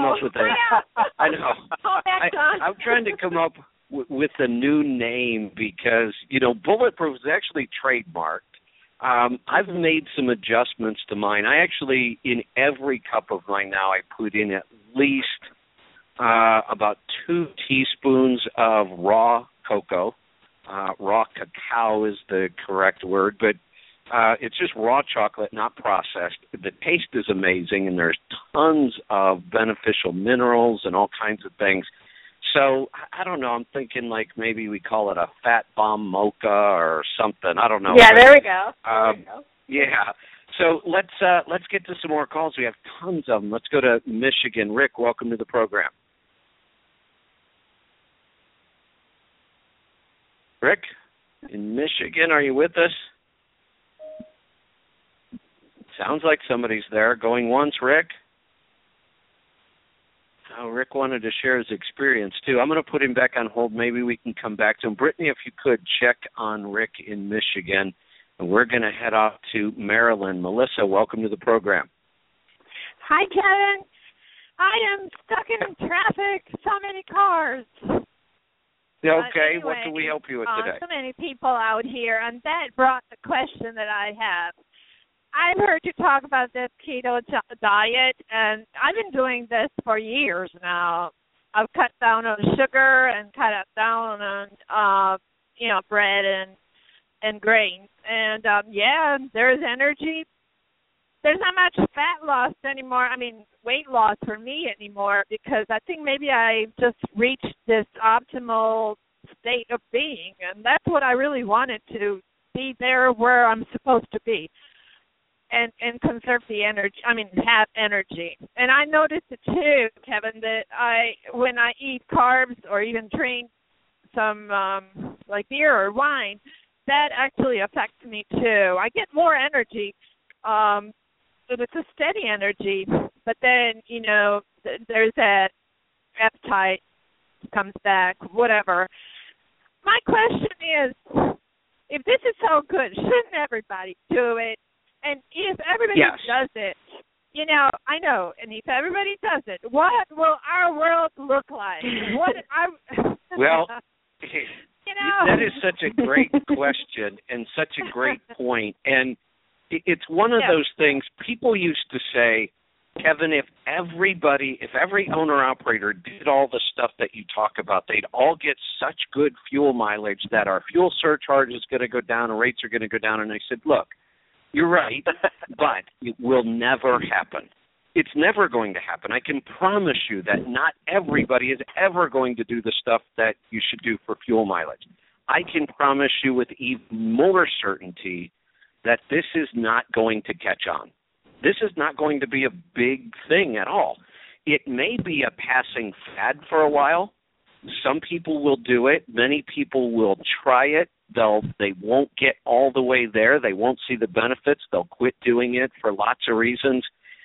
trying to come up with a new name because, Bulletproof is actually trademarked. I've made some adjustments to mine. I actually, in every cup of mine now, I put in at least about 2 teaspoons of raw cocoa. Raw cacao is the correct word, but it's just raw chocolate, not processed. The taste is amazing, and there's tons of beneficial minerals and all kinds of things. So, I don't know, I'm thinking like maybe we call it a fat bomb mocha or something. I don't know. Yeah, there we go. Yeah. So let's get to some more calls. We have tons of them. Let's go to Michigan. Rick, welcome to the program. Rick? in Michigan. Are you with us? Sounds like somebody's there. Going once, Rick? Oh, Rick wanted to share his experience, too. I'm going to put him back on hold. Maybe we can come back to him. Brittany, if you could, check on Rick in Michigan. And we're going to head off to Maryland. Melissa, welcome to the program. Hi, Kevin. I am stuck in traffic. So many cars. Okay, anyway, what can we help you with today? So many people out here, and that brought the question that I have. I've heard you talk about this keto diet, and I've been doing this for years now. I've cut down on sugar and cut down on, bread and grains. And, there's energy. There's not much fat loss anymore. I mean, weight loss for me anymore, because I think maybe I just reached this optimal state of being, and that's what I really wanted, to be there where I'm supposed to be. And conserve the energy, have energy. And I noticed it too, Kevin, that when I eat carbs or even drink some like beer or wine, that actually affects me too. I get more energy, but it's a steady energy. But then, there's that appetite comes back, whatever. My question is, if this is so good, shouldn't everybody do it? And if everybody does it, I know, and if everybody does it, what will our world look like? Well, that is such a great question and such a great point. And it's one of those things people used to say, Kevin, if every owner-operator did all the stuff that you talk about, they'd all get such good fuel mileage that our fuel surcharge is going to go down and rates are going to go down. And I said, look, you're right, but it will never happen. It's never going to happen. I can promise you that not everybody is ever going to do the stuff that you should do for fuel mileage. I can promise you with even more certainty that this is not going to catch on. This is not going to be a big thing at all. It may be a passing fad for a while. Some people will do it. Many people will try it. They won't get all the way there. They won't see the benefits. They'll quit doing it for lots of reasons.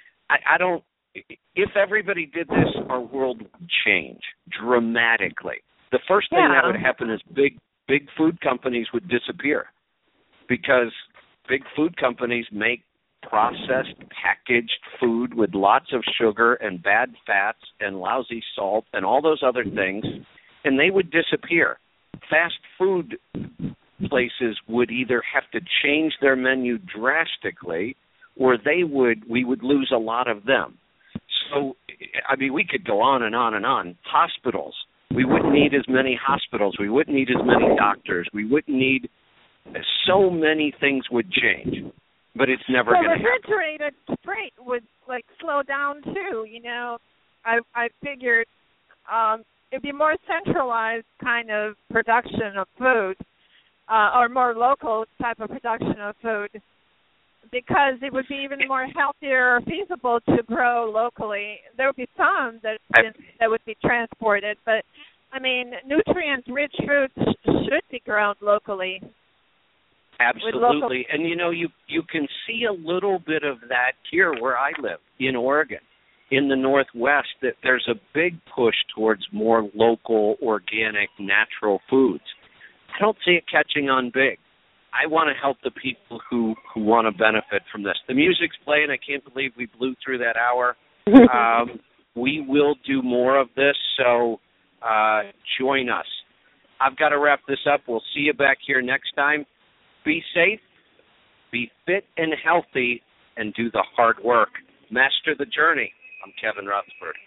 If everybody did this, our world would change dramatically. The first thing that would happen is big food companies would disappear, because big food companies make processed, packaged food with lots of sugar and bad fats and lousy salt and all those other things, and they would disappear. Fast food places would either have to change their menu drastically, or we would lose a lot of them. So, we could go on and on and on. Hospitals. We wouldn't need as many hospitals. We wouldn't need as many doctors. We wouldn't need so many things would change. But it's never going to happen. Refrigerated freight would slow down too. I figured it'd be more centralized kind of production of food, or more local type of production of food, because it would be even more healthier or feasible to grow locally. There would be some that would be transported, but nutrient-rich foods should be grown locally. Absolutely. And, you can see a little bit of that here where I live, in Oregon, in the Northwest, that there's a big push towards more local, organic, natural foods. I don't see it catching on big. I want to help the people who want to benefit from this. The music's playing. I can't believe we blew through that hour. We will do more of this, so join us. I've got to wrap this up. We'll see you back here next time. Be safe, be fit and healthy, and do the hard work. Master the journey. I'm Kevin Rutherford.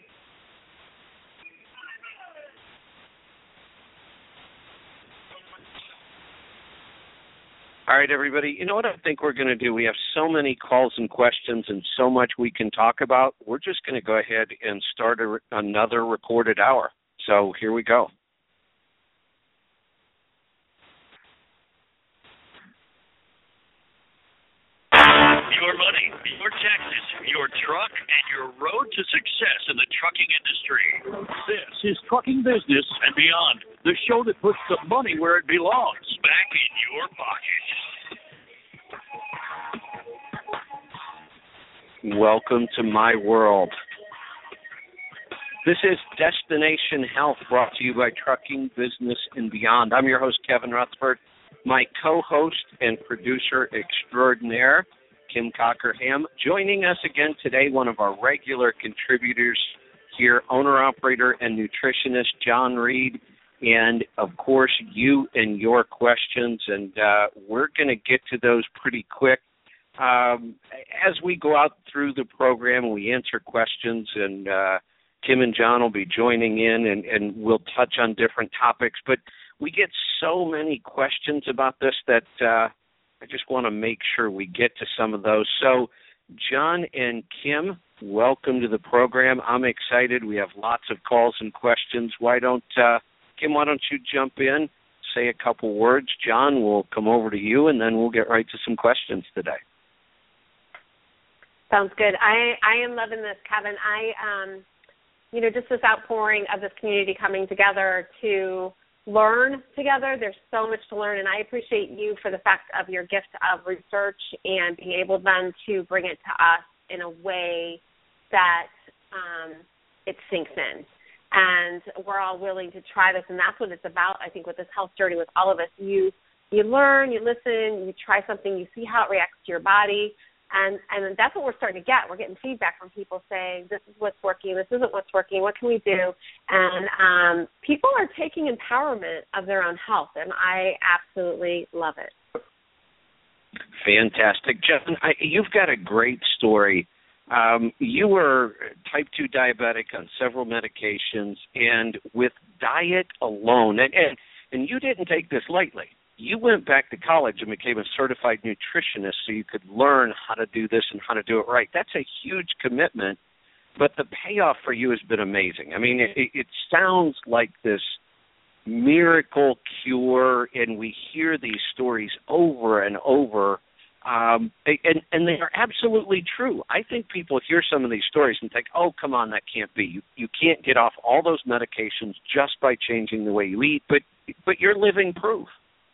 All right, everybody. You know what I think we're going to do? We have so many calls and questions and so much we can talk about. We're just going to go ahead and start another recorded hour. So here we go. Your money, your taxes, your truck, and your road to success in the trucking industry. This is Trucking Business and Beyond, the show that puts the money where it belongs, back your pocket. Welcome to my world. This is Destination Health, brought to you by Trucking Business and Beyond. I'm your host, Kevin Rutherford. My co-host and producer extraordinaire, Kim Cockerham. Joining us again today, one of our regular contributors here, owner-operator and nutritionist John Reed. And, of course, you and your questions. And we're going to get to those pretty quick. As we go out through the program, we answer questions, and Kim and John will be joining in, and we'll touch on different topics. But we get so many questions about this that I just want to make sure we get to some of those. So, John and Kim, welcome to the program. I'm excited. We have lots of calls and questions. Kim, why don't you jump in, say a couple words. John, we'll come over to you, and then we'll get right to some questions today. Sounds good. I am loving this, Kevin. Just this outpouring of this community coming together to learn together. There's so much to learn, and I appreciate you for the fact of your gift of research and being able then to bring it to us in a way that it sinks in. And we're all willing to try this, and that's what it's about, I think, with this health journey with all of us. You learn, you listen, you try something, you see how it reacts to your body, and that's what we're starting to get. We're getting feedback from people saying, this is what's working, this isn't what's working, what can we do? And people are taking empowerment of their own health, and I absolutely love it. Fantastic. John, you've got a great story. You were type 2 diabetic on several medications, and with diet alone, and you didn't take this lightly. You went back to college and became a certified nutritionist so you could learn how to do this and how to do it right. That's a huge commitment, but the payoff for you has been amazing. I mean, it sounds like this miracle cure, and we hear these stories over and over, and they are absolutely true. I think people hear some of these stories and think, oh, come on, that can't be. You can't get off all those medications just by changing the way you eat, but you're living proof.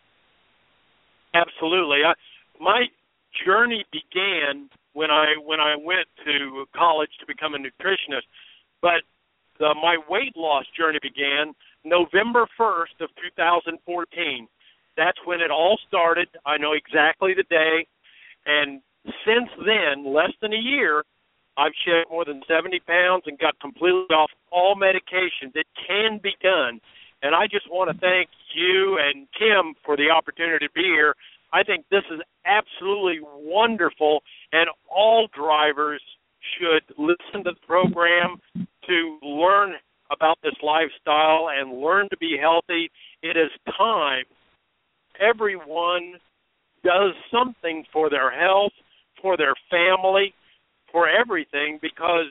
Absolutely. My journey began when I went to college to become a nutritionist, but my weight loss journey began November 1st of 2014. That's when it all started. I know exactly the day, and since then, less than a year, I've shed more than 70 pounds and got completely off all medications. It can be done. And I just want to thank you and Kim for the opportunity to be here. I think this is absolutely wonderful, and all drivers should listen to the program to learn about this lifestyle and learn to be healthy. It is time everyone does something for their health, for their family, for everything, because,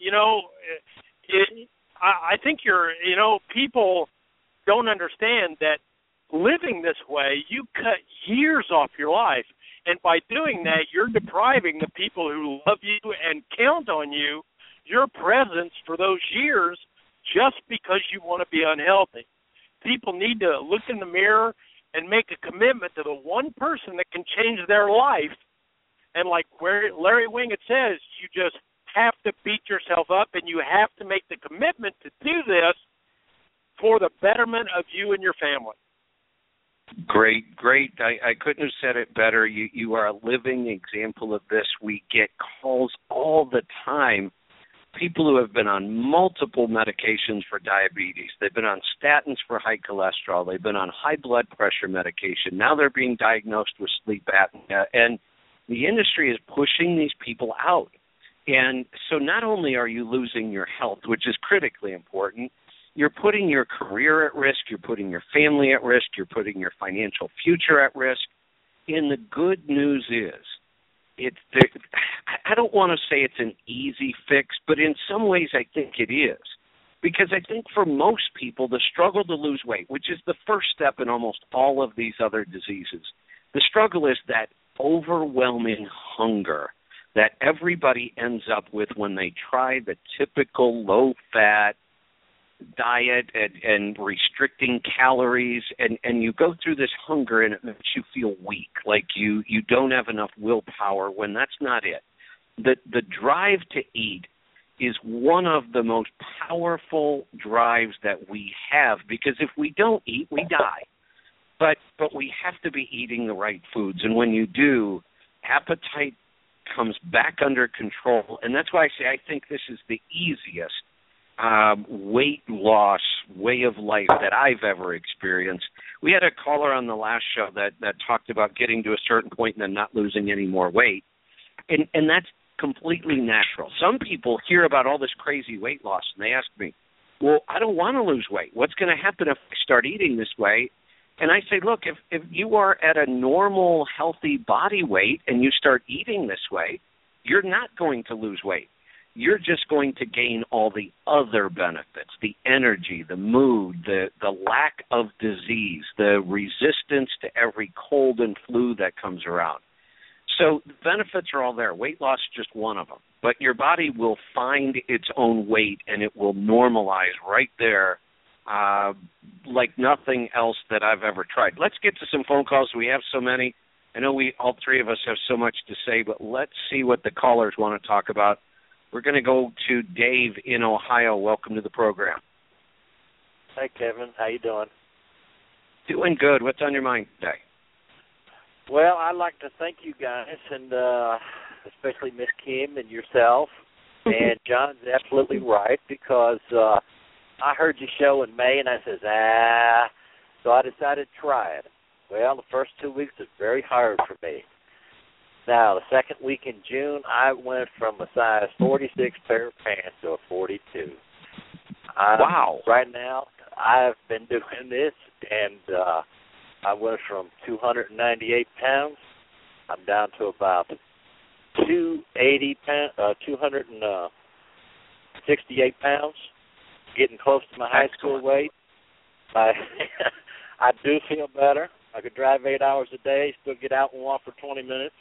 I think people don't understand that living this way, you cut years off your life. And by doing that, you're depriving the people who love you and count on you, your presence for those years, just because you want to be unhealthy. People need to look in the mirror and make a commitment to the one person that can change their life. And like Larry Winget says, you just have to beat yourself up, and you have to make the commitment to do this for the betterment of you and your family. Great. I couldn't have said it better. You are a living example of this. We get calls all the time. People who have been on multiple medications for diabetes. They've been on statins for high cholesterol. They've been on high blood pressure medication. Now they're being diagnosed with sleep apnea. And the industry is pushing these people out. And so not only are you losing your health, which is critically important, you're putting your career at risk, you're putting your family at risk, you're putting your financial future at risk. And the good news is, I don't want to say it's an easy fix, but in some ways I think it is. Because I think for most people, the struggle to lose weight, which is the first step in almost all of these other diseases, the struggle is that overwhelming hunger that everybody ends up with when they try the typical low-fat, diet and restricting calories, and you go through this hunger and it makes you feel weak, like you don't have enough willpower, when that's not it. The drive to eat is one of the most powerful drives that we have, because if we don't eat, we die. But we have to be eating the right foods, and when you do, appetite comes back under control. And that's why I say I think this is the easiest weight loss way of life that I've ever experienced. We had a caller on the last show that talked about getting to a certain point and then not losing any more weight, and that's completely natural. Some people hear about all this crazy weight loss and they ask me, well, I don't want to lose weight. What's going to happen if I start eating this way? And I say, look, if you are at a normal, healthy body weight and you start eating this way, you're not going to lose weight. You're just going to gain all the other benefits, the energy, the mood, the lack of disease, the resistance to every cold and flu that comes around. So the benefits are all there. Weight loss is just one of them. But your body will find its own weight, and it will normalize right there like nothing else that I've ever tried. Let's get to some phone calls. We have so many. I know all three of us have so much to say, but let's see what the callers want to talk about. We're going to go to Dave in Ohio. Welcome to the program. Hi, Kevin. How you doing? Doing good. What's on your mind today? Well, I'd like to thank you guys, and especially Miss Kim and yourself. And John's absolutely right, because I heard your show in May, and I says, so I decided to try it. Well, the first 2 weeks was very hard for me. Now, the second week in June, I went from a size 46 pair of pants to a 42. Wow. Right now, I've been doing this, and I went from 298 pounds. I'm down to about 268 pounds, getting close to my high school weight. I do feel better. I could drive 8 hours a day, still get out and walk for 20 minutes.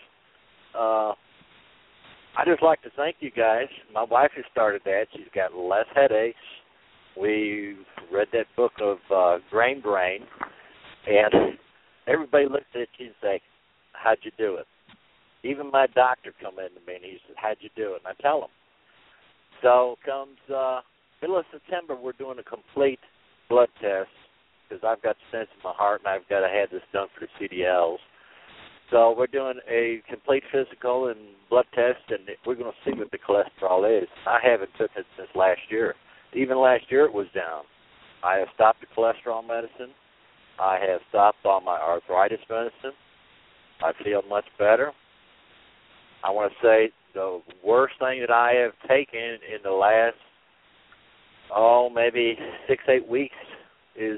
I just like to thank you guys. My wife has started that. She's got less headaches. We read that book of Grain Brain, and everybody looks at you and say, how'd you do it? Even my doctor come in to me and he said, how'd you do it? And I tell him. So comes middle of September, we're doing a complete blood test, because I've got stents in my heart and I've got to have this done for the CDLs. So we're doing a complete physical and blood test, and we're going to see what the cholesterol is. I haven't taken it since last year. Even last year it was down. I have stopped the cholesterol medicine. I have stopped all my arthritis medicine. I feel much better. I want to say the worst thing that I have taken in the last, maybe 6-8 weeks is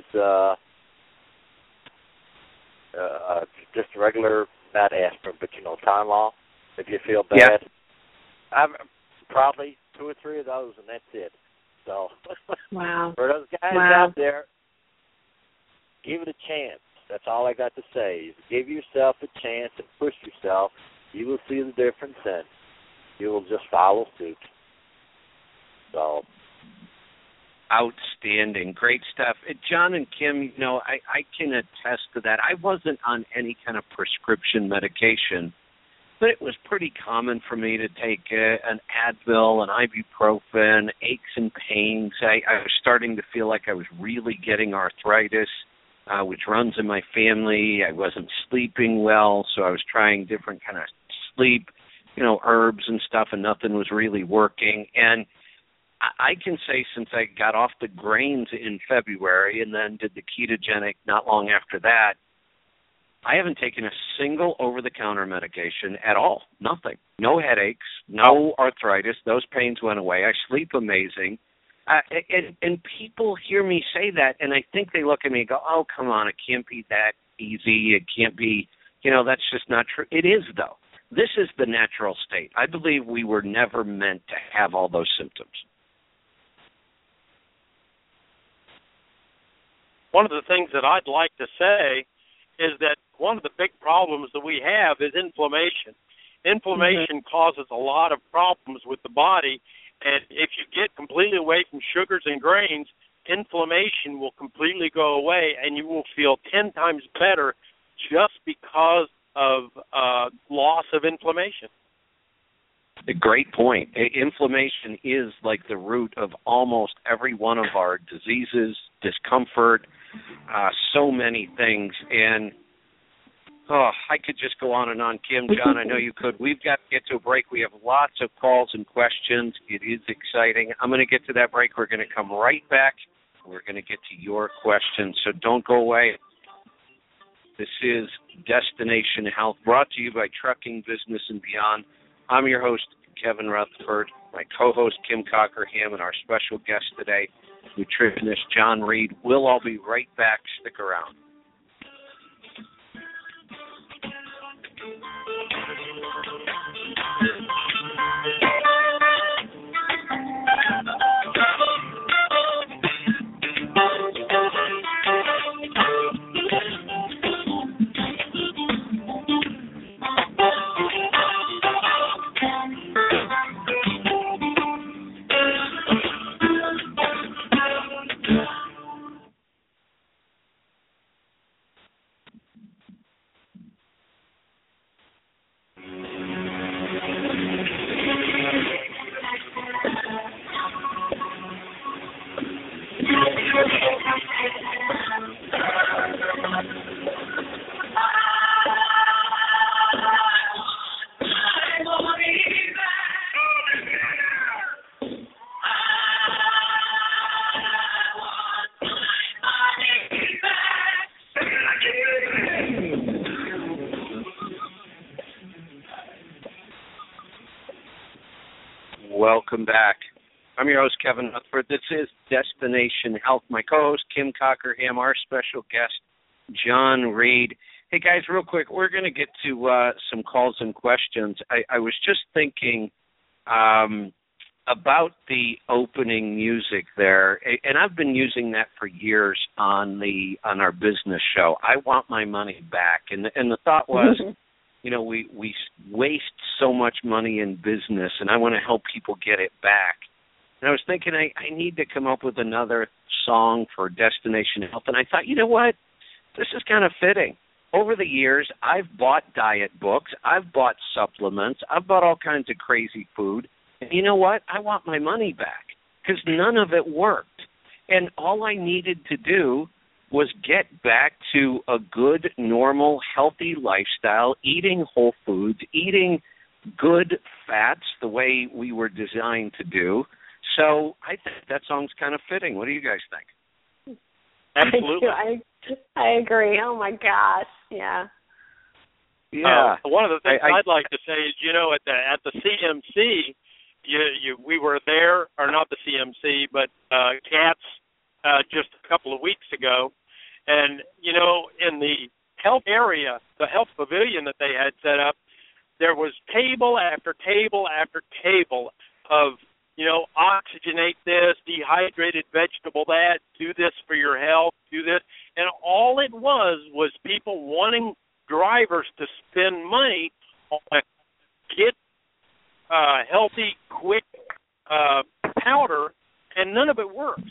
just regular, not aspirin, but, Tylenol, if you feel bad. Yeah. I've probably 2 or 3 of those, and that's it. So wow. For those guys out there, give it a chance. That's all I got to say. Give yourself a chance and push yourself. You will see the difference, and you will just follow suit. So. Outstanding. Great stuff. John and Kim, I can attest to that. I wasn't on any kind of prescription medication, but it was pretty common for me to take an Advil, an ibuprofen, aches and pains. I was starting to feel like I was really getting arthritis, which runs in my family. I wasn't sleeping well, so I was trying different kind of sleep, herbs and stuff, and nothing was really working. And I can say since I got off the grains in February and then did the ketogenic not long after that, I haven't taken a single over-the-counter medication at all. Nothing. No headaches, no arthritis. Those pains went away. I sleep amazing. And people hear me say that, and I think they look at me and go, oh, come on, it can't be that easy. It can't be, that's just not true. It is, though. This is the natural state. I believe we were never meant to have all those symptoms. One of the things that I'd like to say is that one of the big problems that we have is inflammation. Inflammation causes a lot of problems with the body, and if you get completely away from sugars and grains, inflammation will completely go away, and you will feel 10 times better just because of loss of inflammation. A great point. Inflammation is like the root of almost every one of our diseases, discomfort, so many things. And I could just go on and on. Kim, John, I know you could. We've got to get to a break. We have lots of calls and questions. It is exciting. I'm going to get to that break. We're going to come right back. We're going to get to your questions, so don't go away. This is Destination Health, brought to you by Trucking Business and Beyond. I'm your host, Kevin Rutherford, my co-host, Kim Cockerham, and our special guest today, nutritionist John Reed. We'll all be right back. Stick around. Welcome back. I'm your host, Kevin Rutherford. This is Destination Health. My co-host, Kim Cockerham, our special guest, John Reed. Hey, guys, real quick, we're going to get to some calls and questions. I was just thinking about the opening music there, and I've been using that for years on our business show. I want my money back. And the thought was, you know, we waste so much money in business, and I want to help people get it back. And I was thinking I need to come up with another song for Destination Health, and I thought, you know what, this is kind of fitting. Over the years, I've bought diet books, I've bought supplements, I've bought all kinds of crazy food, and you know what, I want my money back because none of it worked. And all I needed to do was get back to a good, normal, healthy lifestyle, eating whole foods, eating good fats the way we were designed to do. So I think that song's kind of fitting. What do you guys think? Absolutely. I agree. Oh, my gosh. Yeah. Yeah. One of the things I'd like to say is, you know, at the CMC, we were there, or not the CMC, but CATS just a couple of weeks ago. And, you know, in the health area, the health pavilion that they had set up, there was table after table after table of, you know, oxygenate this, dehydrated vegetable that, do this for your health, do this. And all it was people wanting drivers to spend money on get healthy, quick powder, and none of it works.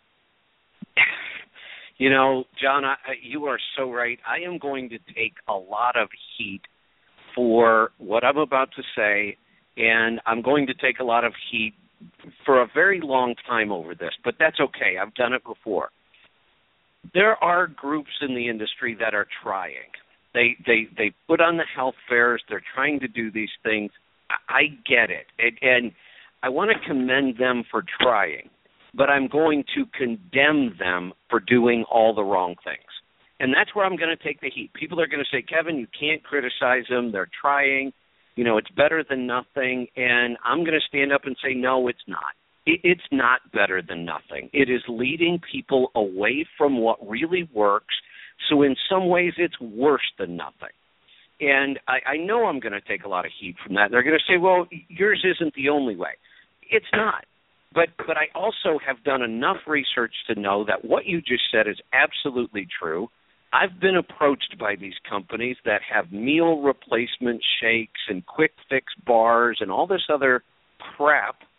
You know, John, you are so right. I am going to take a lot of heat for what I'm about to say, and I'm going to take a lot of heat for a very long time over this, but that's okay. I've done it before. There are groups in the industry that are trying. They put on the health fairs. They're trying to do these things. I get it, and I want to commend them for trying, but I'm going to condemn them for doing all the wrong things. And that's where I'm going to take the heat. People are going to say, Kevin, you can't criticize them. They're trying. You know, it's better than nothing. And I'm going to stand up and say, no, it's not. It's not better than nothing. It is leading people away from what really works. So in some ways, it's worse than nothing. And I know I'm going to take a lot of heat from that. They're going to say, well, yours isn't the only way. It's not. But I also have done enough research to know that what you just said is absolutely true. I've been approached by these companies that have meal replacement shakes and quick fix bars and all this other crap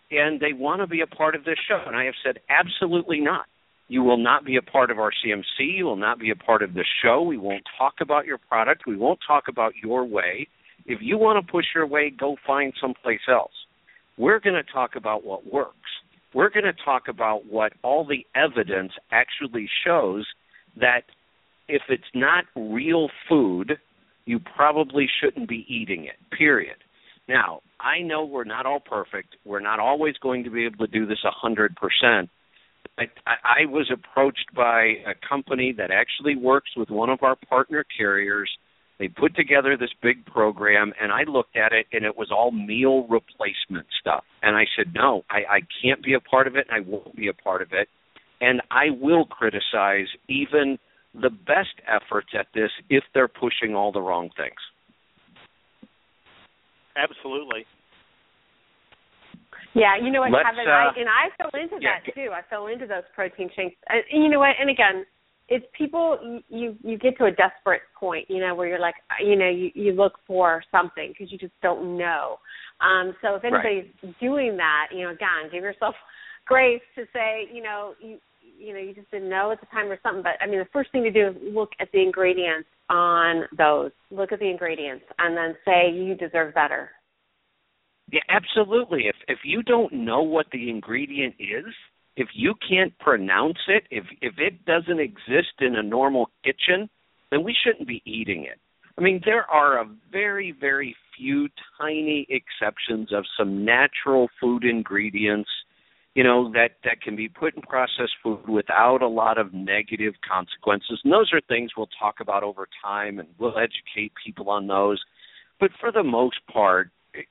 and they want to be a part of this show. And I have said, absolutely not. You will not be a part of our CMC. You will not be a part of the show. We won't talk about your product. We won't talk about your way. If you want to push your way, go find someplace else. We're going to talk about what works. We're going to talk about what all the evidence actually shows that if it's not real food, you probably shouldn't be eating it, period. Now, I know we're not all perfect. We're not always going to be able to do this 100%. I was approached by a company that actually works with one of our partner carriers. They put together this big program, and I looked at it, and it was all meal replacement stuff. And I said, no, I can't be a part of it, and I won't be a part of it. And I will criticize even the best efforts at this if they're pushing all the wrong things. Absolutely. Yeah, you know what, Kevin, I fell into that too. I fell into those protein shakes. You know what, and again, it's people, you get to a desperate point, you know, where you're like, you know, you look for something because you just don't know. So if anybody's doing that, you know, again, give yourself grace to say, you know, you just didn't know at the time or something. But, I mean, the first thing to do is look at the ingredients on those. Look at the ingredients and then say you deserve better. Yeah, absolutely. If you don't know what the ingredient is, if you can't pronounce it, if it doesn't exist in a normal kitchen, then we shouldn't be eating it. I mean, there are a very, very few tiny exceptions of some natural food ingredients, you know, that can be put in processed food without a lot of negative consequences. And those are things we'll talk about over time, and we'll educate people on those. But for the most part,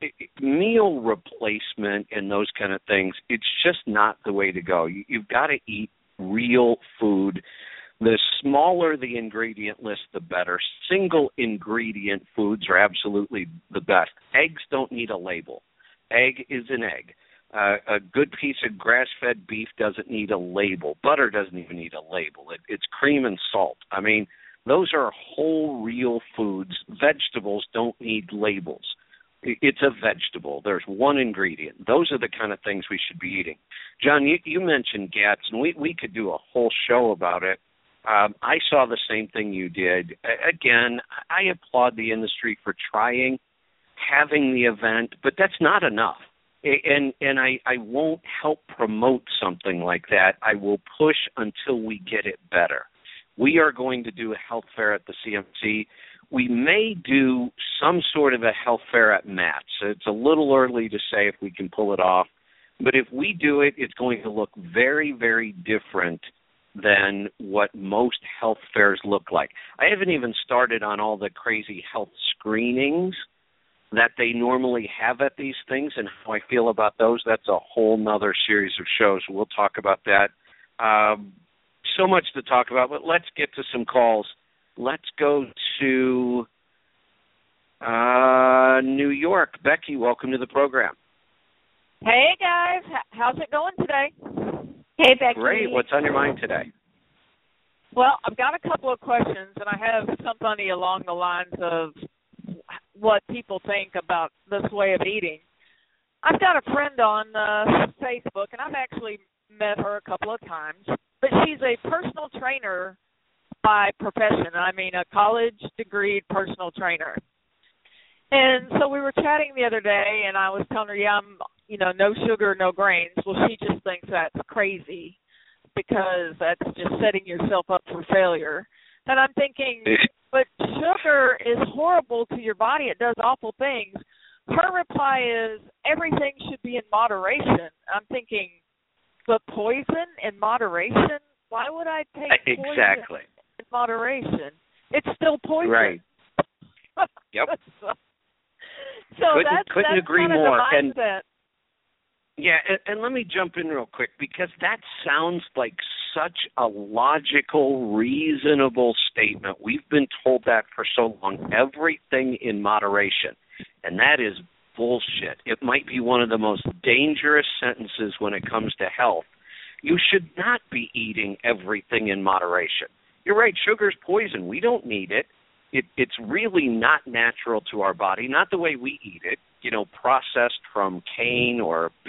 meal replacement and those kind of things, it's just not the way to go. You've got to eat real food. The smaller the ingredient list, the better. Single ingredient foods are absolutely the best. Eggs don't need a label. Egg is an egg. A good piece of grass-fed beef doesn't need a label. Butter doesn't even need a label. It's cream and salt. I mean, those are whole, real foods. Vegetables don't need labels. It's a vegetable. There's one ingredient. Those are the kind of things we should be eating. John, you mentioned GATS, and we could do a whole show about it. I saw the same thing you did. Again, I applaud the industry for trying, having the event, but that's not enough. And I won't help promote something like that. I will push until we get it better. We are going to do a health fair at the CMC. We may do some sort of a health fair at MATS. It's a little early to say if we can pull it off. But if we do it, it's going to look very, very different than what most health fairs look like. I haven't even started on all the crazy health screenings that they normally have at these things and how I feel about those. That's a whole nother series of shows. We'll talk about that. So much to talk about, but let's get to some calls. Let's go to New York. Becky, welcome to the program. Hey, guys. How's it going today? Hey, Becky. Great. What's on your mind today? Well, I've got a couple of questions, and I have something along the lines of what people think about this way of eating. I've got a friend on Facebook, and I've actually met her a couple of times, but she's a personal trainer by profession. I mean, a college-degreed personal trainer. And so we were chatting the other day, and I was telling her, I'm, no sugar, no grains. Well, she just thinks that's crazy because that's just setting yourself up for failure. And I'm thinking, but sugar is horrible to your body. It does awful things. Her reply is, everything should be in moderation. I'm thinking, but poison in moderation? Why would I take poison in moderation? It's still poison. Right. Yep. So couldn't agree kind of more. The mindset. And let me jump in real quick because that sounds like such a logical, reasonable statement. We've been told that for so long. Everything in moderation. And that is bullshit. It might be one of the most dangerous sentences when it comes to health. You should not be eating everything in moderation. You're right, sugar's poison. We don't need it. It's really not natural to our body, not the way we eat it, processed from cane or beets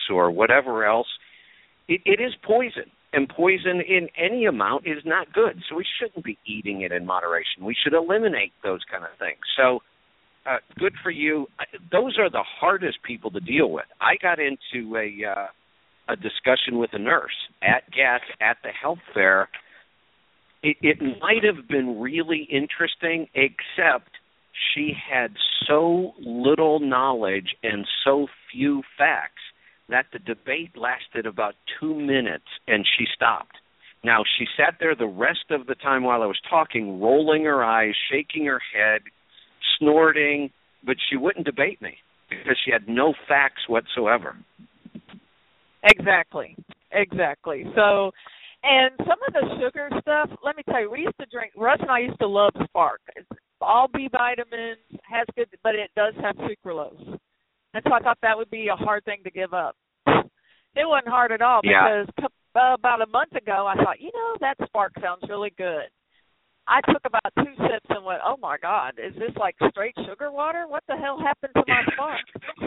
or whatever else, it is poison. And poison in any amount is not good. So we shouldn't be eating it in moderation. We should eliminate those kind of things. So good for you. Those are the hardest people to deal with. I got into a discussion with a nurse at GATS at the health fair. It might have been really interesting, except she had so little knowledge and so few facts that the debate lasted about 2 minutes, and she stopped. Now, she sat there the rest of the time while I was talking, rolling her eyes, shaking her head, snorting, but she wouldn't debate me because she had no facts whatsoever. Exactly. So, and some of the sugar stuff, let me tell you, Russ and I used to love Spark. It's all B vitamins, has good, but it does have sucralose. And so I thought that would be a hard thing to give up. It wasn't hard at all because about a month ago I thought, that Spark sounds really good. I took about 2 sips and went, oh, my God, is this like straight sugar water? What the hell happened to my Spark?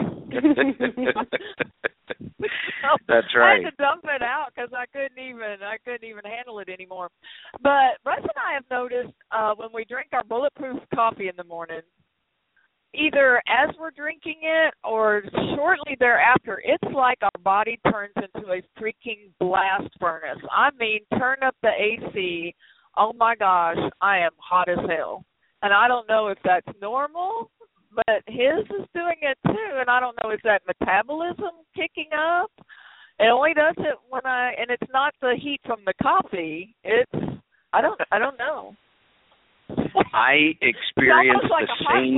That's right. I had to dump it out because I couldn't even handle it anymore. But Russ and I have noticed when we drink our bulletproof coffee in the morning, either as we're drinking it or shortly thereafter, it's like our body turns into a freaking blast furnace. I mean, turn up the AC. Oh, my gosh, I am hot as hell. And I don't know if that's normal, but his is doing it too. And I don't know, is that metabolism kicking up? It only does it and it's not the heat from the coffee. I don't know. I experience like the same.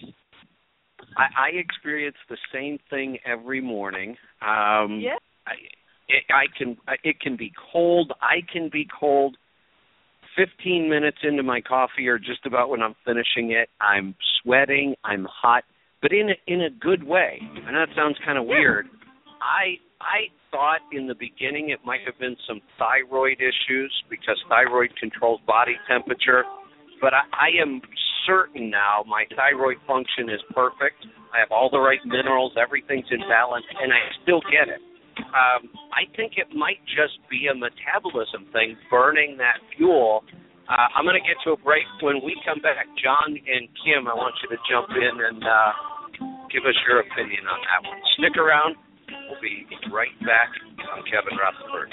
I experience the same thing every morning. Yeah. It can be cold. I can be cold. 15 minutes into my coffee, or just about when I'm finishing it, I'm sweating. I'm hot, but in a good way. I know that sounds kind of weird. I thought in the beginning it might have been some thyroid issues because thyroid controls body temperature. But I am certain now my thyroid function is perfect. I have all the right minerals. Everything's in balance, and I still get it. I think it might just be a metabolism thing, burning that fuel. I'm going to get to a break. When we come back, John and Kim, I want you to jump in and give us your opinion on that one. Stick around. We'll be right back. I'm Kevin Rutherford.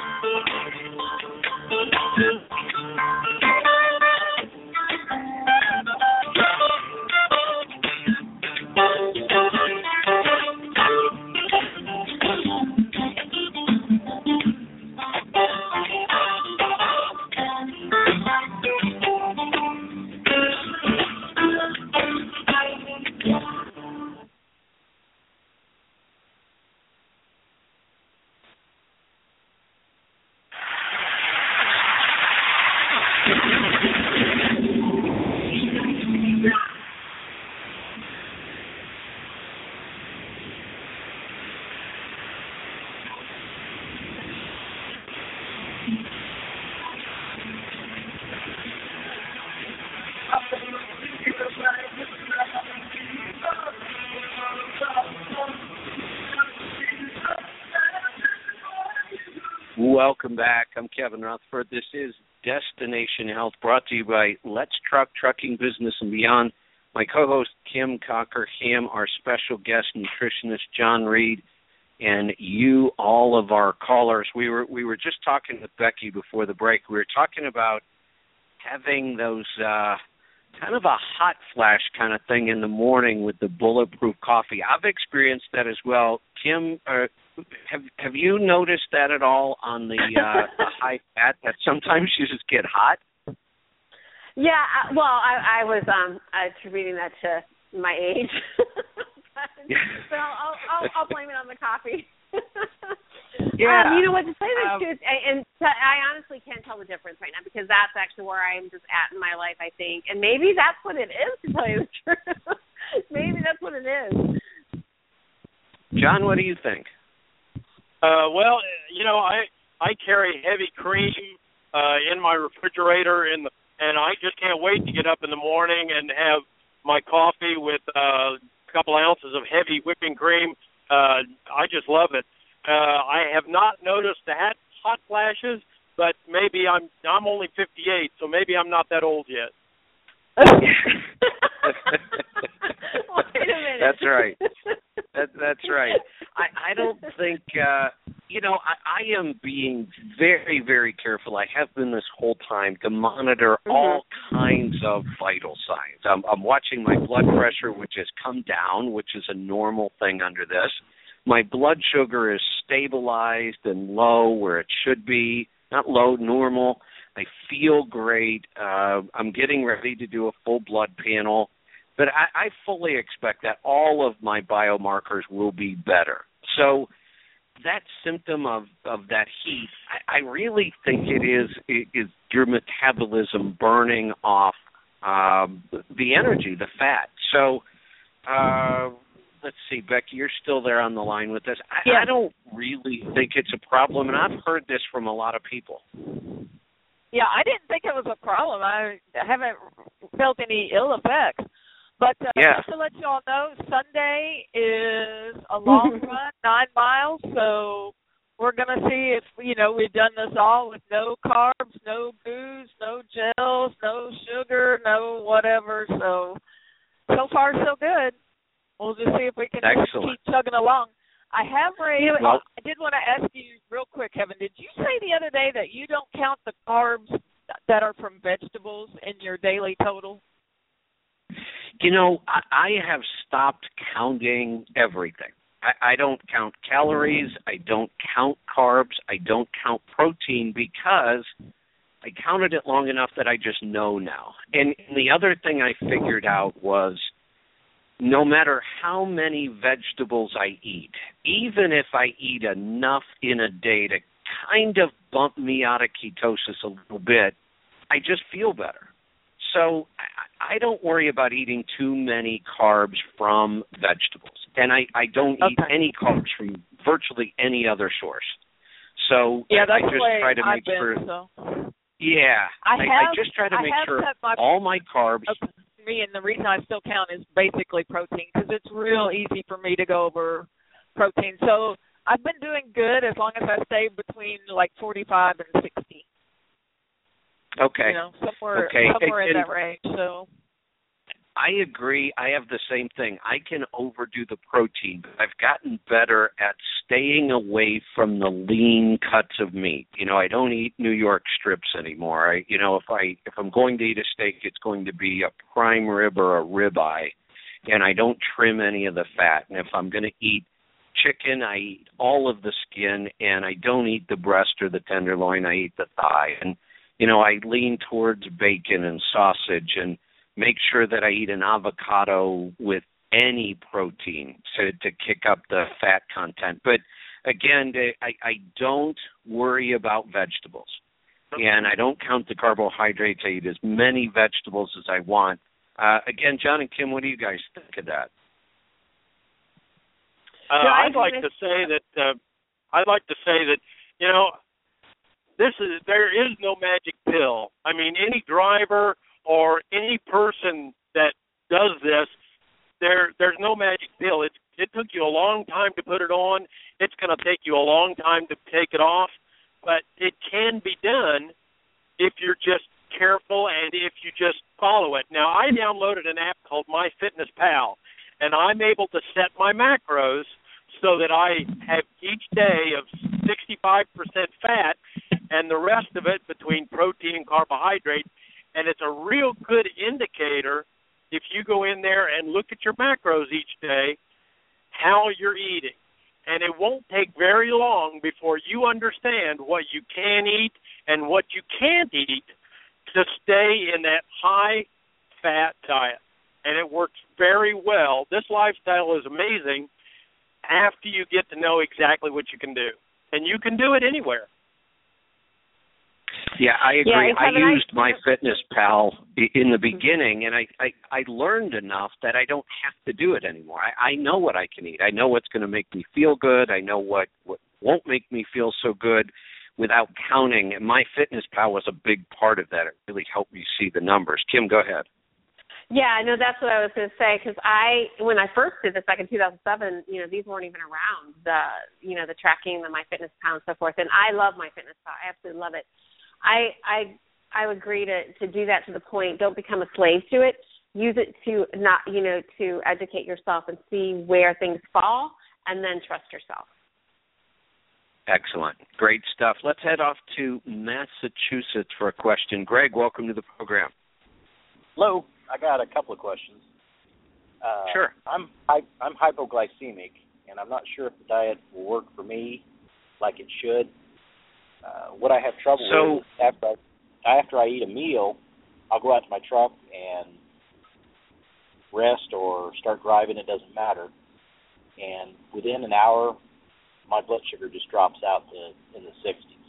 Welcome back. I'm Kevin Rutherford. This is Destination Health, brought to you by Let's Truck, Trucking Business and Beyond. My co-host, Kim Cocker-Ham, our special guest nutritionist, John Reed, and you, all of our callers. We were just talking with Becky before the break. We were talking about having those kind of a hot flash kind of thing in the morning with the bulletproof coffee. I've experienced that as well. Kim, have you noticed that at all on the high fat, that sometimes you just get hot? Yeah, well, I was attributing that to my age. So I'll blame it on the coffee. Yeah. You know what, to tell you the truth, I honestly can't tell the difference right now because that's actually where I am just at in my life, I think. And maybe that's what it is, to tell you the truth. Maybe that's what it is. John, what do you think? Well, I carry heavy cream in my refrigerator, and I just can't wait to get up in the morning and have my coffee with a couple ounces of heavy whipping cream. I just love it. I have not noticed the hot flashes, but maybe I'm only 58, so maybe I'm not that old yet. Wait a minute. That's right. That's right. I don't think, I am being very, very careful. I have been this whole time to monitor all kinds of vital signs. I'm watching my blood pressure, which has come down, which is a normal thing under this. My blood sugar is stabilized and low where it should be, not low, normal. I feel great. I'm getting ready to do a full blood panel. But I fully expect that all of my biomarkers will be better. So that symptom of that heat, I really think it is your metabolism burning off the energy, the fat. So let's see, Becky, you're still there on the line with us. I don't really think it's a problem, and I've heard this from a lot of people. Yeah, I didn't think it was a problem. I haven't felt any ill effects. But just to let you all know, Sunday is a long run, 9 miles, so we're going to see if, we've done this all with no carbs, no booze, no gels, no sugar, no whatever. So far, so good. We'll just see if we can keep chugging along. I did want to ask you real quick, Kevin, did you say the other day that you don't count the carbs that are from vegetables in your daily total? I have stopped counting everything. I don't count calories. I don't count carbs. I don't count protein because I counted it long enough that I just know now. And the other thing I figured out was no matter how many vegetables I eat, even if I eat enough in a day to kind of bump me out of ketosis a little bit, I just feel better. So I don't worry about eating too many carbs from vegetables. And I don't eat any carbs from virtually any other source. So that's I just try to make sure. I just try to make sure all my carbs. Me, and the reason I still count is basically protein because it's real easy for me to go over protein. So I've been doing good as long as I stay between like 45 and 60. Okay. Somewhere in that range. So I agree. I have the same thing. I can overdo the protein, but I've gotten better at staying away from the lean cuts of meat. I don't eat New York strips anymore. If I'm going to eat a steak, it's going to be a prime rib or a ribeye, and I don't trim any of the fat. And if I'm going to eat chicken, I eat all of the skin, and I don't eat the breast or the tenderloin. I eat the thigh. And I lean towards bacon and sausage and make sure that I eat an avocado with any protein to kick up the fat content. But again, I don't worry about vegetables. And I don't count the carbohydrates. I eat as many vegetables as I want. Again, John and Kim, what do you guys think of that? I'd like to say that there is no magic pill. I mean, any driver or any person that does this, there's no magic pill. It took you a long time to put it on. It's going to take you a long time to take it off, but it can be done if you're just careful and if you just follow it. Now, I downloaded an app called MyFitnessPal, and I'm able to set my macros so that I have each day of 65% fat and the rest of it between protein and carbohydrate. And it's a real good indicator if you go in there and look at your macros each day, how you're eating. And it won't take very long before you understand what you can eat and what you can't eat to stay in that high-fat diet. And it works very well. This lifestyle is amazing after you get to know exactly what you can do. And you can do it anywhere. Yeah, I agree. I used MyFitnessPal in the beginning, and I learned enough that I don't have to do it anymore. I know what I can eat. I know what's going to make me feel good. I know what won't make me feel so good without counting. And MyFitnessPal was a big part of that. It really helped me see the numbers. Kim, go ahead. Yeah, no, that's what I was going to say, because when I first did this back in 2007, these weren't even around, the tracking, the MyFitnessPal and so forth, and I love MyFitnessPal. I absolutely love it. I would agree to do that to the point, don't become a slave to it. Use it to not, to educate yourself and see where things fall, and then trust yourself. Excellent. Great stuff. Let's head off to Massachusetts for a question. Greg, welcome to the program. Hello. I got a couple of questions. Sure. I'm hypoglycemic, and I'm not sure if the diet will work for me like it should. What I have trouble with is after I eat a meal, I'll go out to my truck and rest or start driving. It doesn't matter. And within an hour, my blood sugar just drops out in the 60s.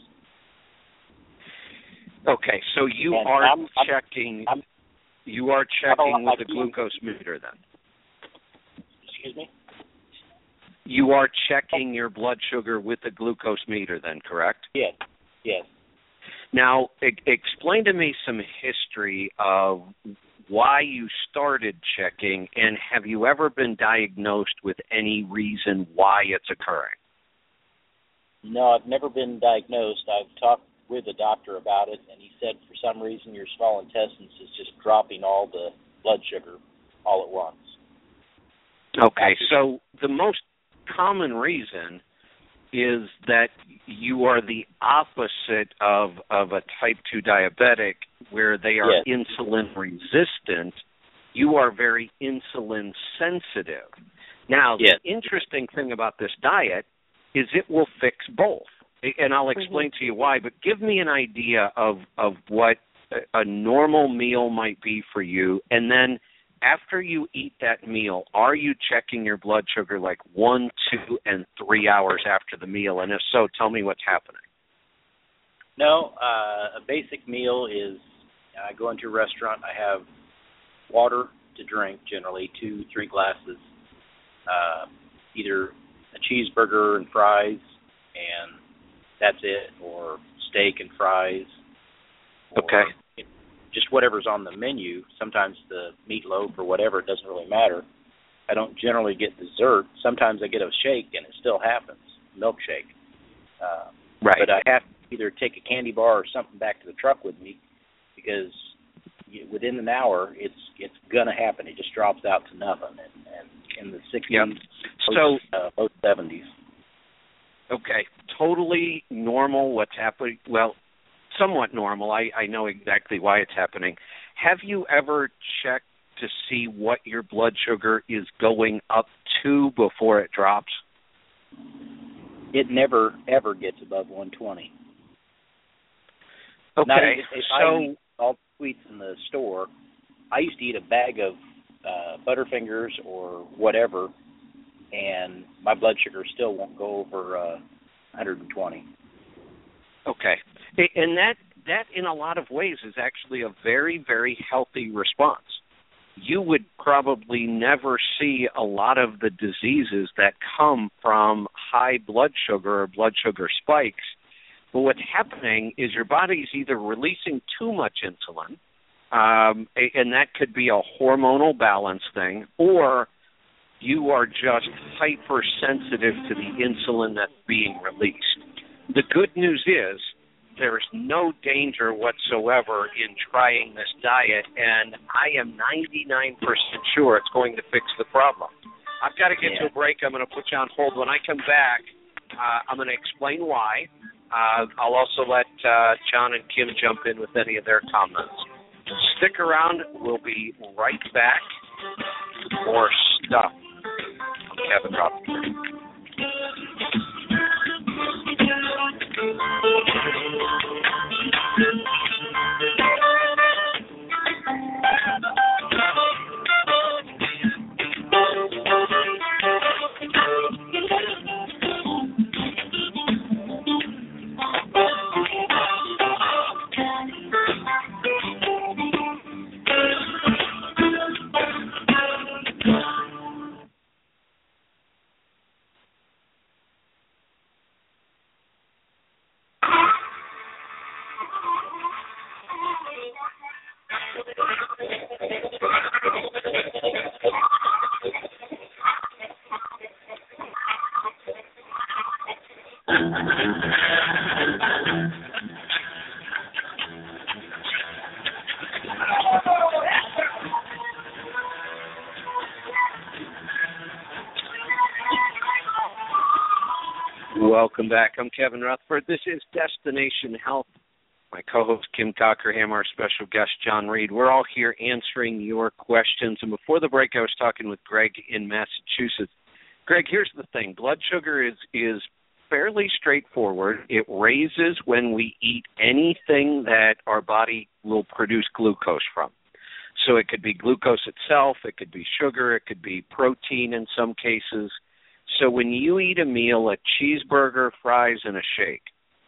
Okay, so you are checking with the glucose meter then? Excuse me? You are checking your blood sugar with the glucose meter then, correct? Yes. Now, explain to me some history of why you started checking, and have you ever been diagnosed with any reason why it's occurring? No, I've never been diagnosed. I've talked with a doctor about it, and he said for some reason your small intestines is just dropping all the blood sugar all at once. Okay, so the most common reason is that you are the opposite of a type 2 diabetic where they are insulin resistant. You are very insulin sensitive. Now, the interesting thing about this diet is it will fix both. And I'll explain to you why, but give me an idea of what a normal meal might be for you, and then after you eat that meal, are you checking your blood sugar like 1, 2, and 3 hours after the meal? And if so, tell me what's happening. No, a basic meal is I go into a restaurant, I have water to drink, generally 2-3 glasses, either a cheeseburger and fries, and that's it, or steak and fries. Okay. Just whatever's on the menu. Sometimes the meatloaf or whatever, it doesn't really matter. I don't generally get dessert. Sometimes I get a shake, and it still happens, milkshake. Right. But I have to either take a candy bar or something back to the truck with me, because within an hour, it's going to happen. It just drops out to nothing, and in the 60s, low 70s. Okay, totally normal what's happening. Well, somewhat normal. I know exactly why it's happening. Have you ever checked to see what your blood sugar is going up to before it drops? It never, ever gets above 120. Okay, if I eat all the sweets in the store, I used to eat a bag of Butterfingers or whatever, and my blood sugar still won't go over 120. Okay. And that in a lot of ways is actually a very, very healthy response. You would probably never see a lot of the diseases that come from high blood sugar or blood sugar spikes. But what's happening is your body's either releasing too much insulin, and that could be a hormonal balance thing, or you are just hypersensitive to the insulin that's being released. The good news is there's no danger whatsoever in trying this diet, and I am 99% sure it's going to fix the problem. I've got to get to a break. I'm going to put you on hold. When I come back, I'm going to explain why. I'll also let John and Kim jump in with any of their comments. Stick around. We'll be right back. More stuff. I'm Kevin Rutherford. welcome back. I'm Kevin Rutherford. This is Destination Health. My co-host, Kim Cockerham, our special guest, John Reed. We're all here answering your questions. And before the break, I was talking with Greg in Massachusetts. Greg, here's the thing. Blood sugar is fairly straightforward. It raises when we eat anything that our body will produce glucose from. So it could be glucose itself, it could be sugar, it could be protein in some cases. So when you eat a meal, a cheeseburger, fries, and a shake,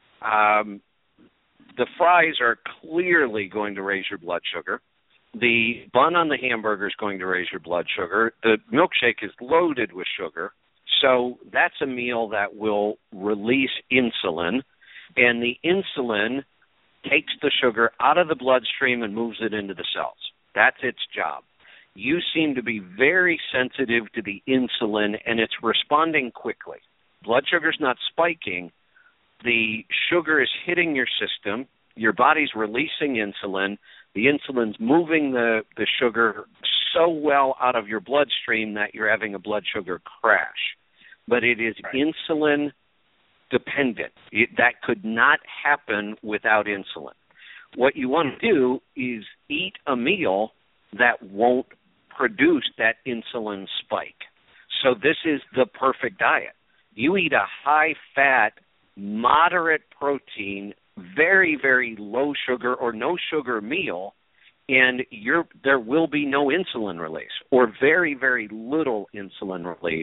the fries are clearly going to raise your blood sugar. The bun on the hamburger is going to raise your blood sugar. The milkshake is loaded with sugar. So that's a meal that will release insulin, and the insulin takes the sugar out of the bloodstream and moves it into the cells. That's its job. You seem to be very sensitive to the insulin, and it's responding quickly. Blood sugar's not spiking. The sugar is hitting your system. Your body's releasing insulin. The insulin's moving the sugar so well out of your bloodstream that you're having a blood sugar crash. But it is insulin dependent. That could not happen without insulin. What you want to do is eat a meal that won't produce that insulin spike. So this is the perfect diet. You eat a high-fat, moderate protein, very, very low sugar or no sugar meal, and there will be no insulin release or very, very little insulin release,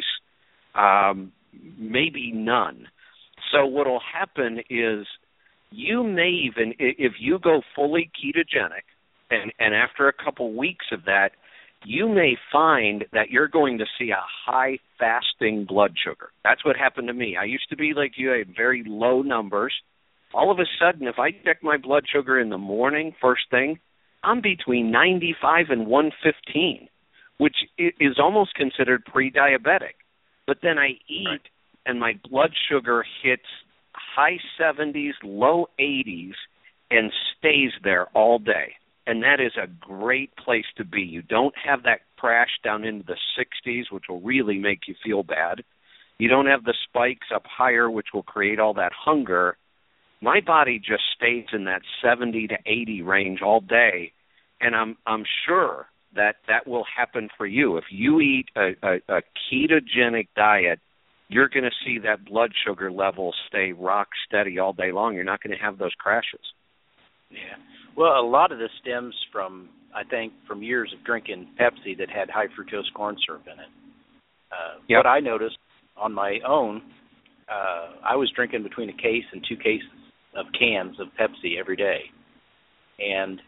maybe none. So what will happen is you may even, if you go fully ketogenic, and after a couple weeks of that, you may find that you're going to see a high fasting blood sugar. That's what happened to me. I used to be like you. I had very low numbers. All of a sudden, if I check my blood sugar in the morning, first thing, I'm between 95 and 115, which is almost considered pre-diabetic. But then I eat, and my blood sugar hits high 70s, low 80s, and stays there all day. And that is a great place to be. You don't have that crash down into the 60s, which will really make you feel bad. You don't have the spikes up higher, which will create all that hunger. My body just stays in that 70 to 80 range all day, and I'm sure that will happen for you. If you eat a ketogenic diet, you're going to see that blood sugar level stay rock steady all day long. You're not going to have those crashes. Yeah. Well, a lot of this stems from, I think, from years of drinking Pepsi that had high fructose corn syrup in it. Yep. What I noticed on my own, I was drinking between a case and 2 cases of cans of Pepsi every day. And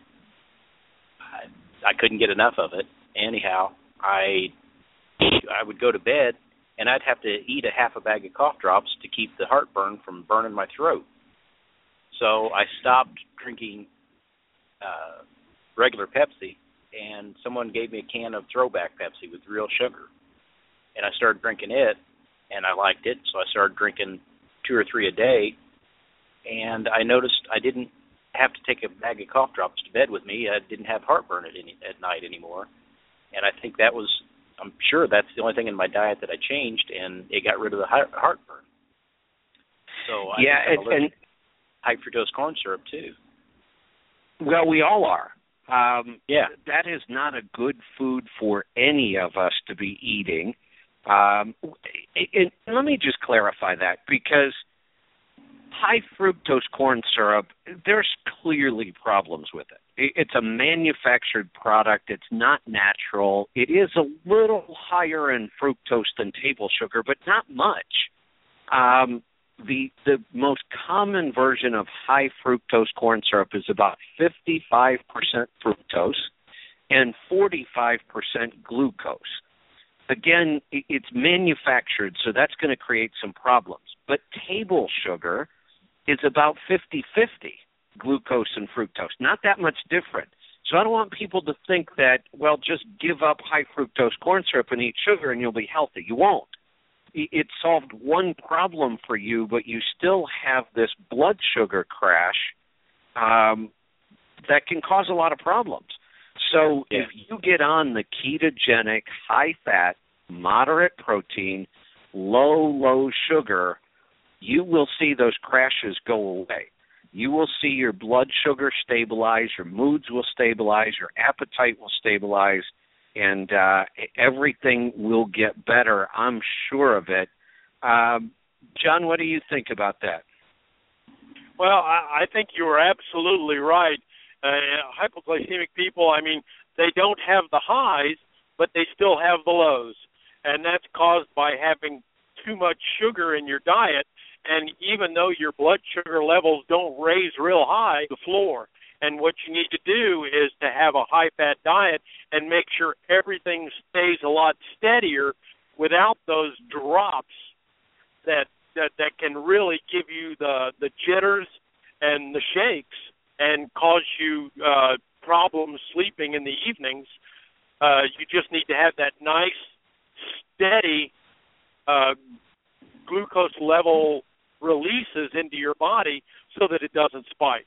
I couldn't get enough of it. Anyhow, I would go to bed, and I'd have to eat a half a bag of cough drops to keep the heartburn from burning my throat. So I stopped drinking regular Pepsi, and someone gave me a can of Throwback Pepsi with real sugar. And I started drinking it, and I liked it, so I started drinking 2 or 3 a day. And I noticed I didn't have to take a bag of cough drops to bed with me. I didn't have heartburn at night anymore. And I think I'm sure that's the only thing in my diet that I changed, and it got rid of the heartburn. So I think I'm allergic to high fructose corn syrup too. Well, we all are. Yeah. That is not a good food for any of us to be eating. And let me just clarify that, because high fructose corn syrup, there's clearly problems with it. It's a manufactured product. It's not natural. It is a little higher in fructose than table sugar, but not much. The most common version of high fructose corn syrup is about 55% fructose and 45% glucose. Again, it's manufactured, so that's going to create some problems. But table sugar is about 50-50 glucose and fructose, not that much different. So I don't want people to think that, well, just give up high fructose corn syrup and eat sugar and you'll be healthy. You won't. It solved one problem for you, but you still have this blood sugar crash that can cause a lot of problems. So if you get on the ketogenic, high-fat, moderate protein, low sugar, you will see those crashes go away. You will see your blood sugar stabilize, your moods will stabilize, your appetite will stabilize, and everything will get better. I'm sure of it. John, what do you think about that? Well, I think you are absolutely right. Hypoglycemic people, I mean, they don't have the highs, but they still have the lows. And that's caused by having too much sugar in your diet. And even though your blood sugar levels don't raise real high, the floor. And what you need to do is to have a high-fat diet and make sure everything stays a lot steadier without those drops that can really give you the jitters and the shakes and cause you problems sleeping in the evenings. You just need to have that nice, steady glucose level releases into your body so that it doesn't spike.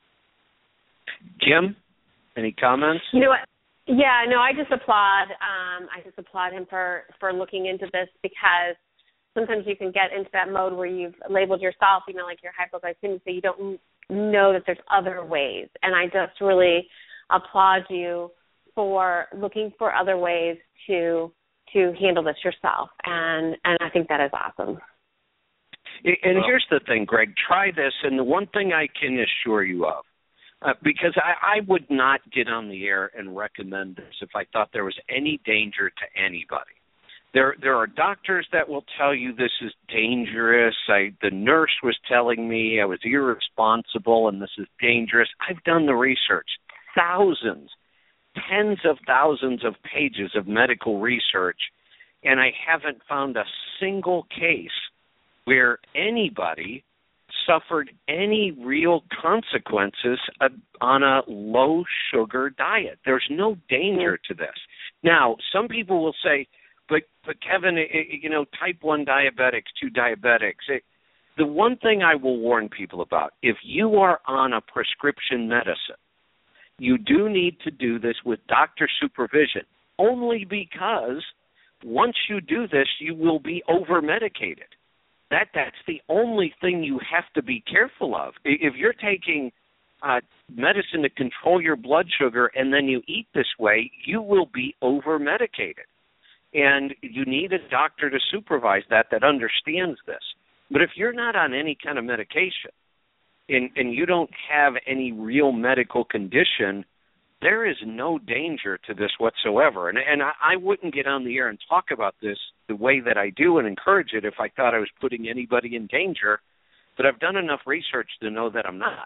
Kim, any comments? You know what? Yeah, no, I just applaud him for looking into this, because sometimes you can get into that mode where you've labeled yourself, you know, like you're hypoglycemic, so you don't know that there's other ways. And I just really applaud you for looking for other ways to handle this yourself. And I think that is awesome. And here's the thing, Greg, try this, and the one thing I can assure you of, because I would not get on the air and recommend this if I thought there was any danger to anybody. There are doctors that will tell you this is dangerous. The nurse was telling me I was irresponsible and this is dangerous. I've done the research. Thousands, tens of thousands of pages of medical research, and I haven't found a single case where anybody suffered any real consequences on a low-sugar diet. There's no danger to this. Now, some people will say, but Kevin, you know, type 1 diabetics, 2 diabetics. The one thing I will warn people about, if you are on a prescription medicine, you do need to do this with doctor supervision, only because once you do this, you will be over-medicated. That's the only thing you have to be careful of. If you're taking medicine to control your blood sugar and then you eat this way, you will be over-medicated. And you need a doctor to supervise that understands this. But if you're not on any kind of medication and you don't have any real medical condition, there is no danger to this whatsoever. And I wouldn't get on the air and talk about this the way that I do and encourage it if I thought I was putting anybody in danger. But I've done enough research to know that I'm not.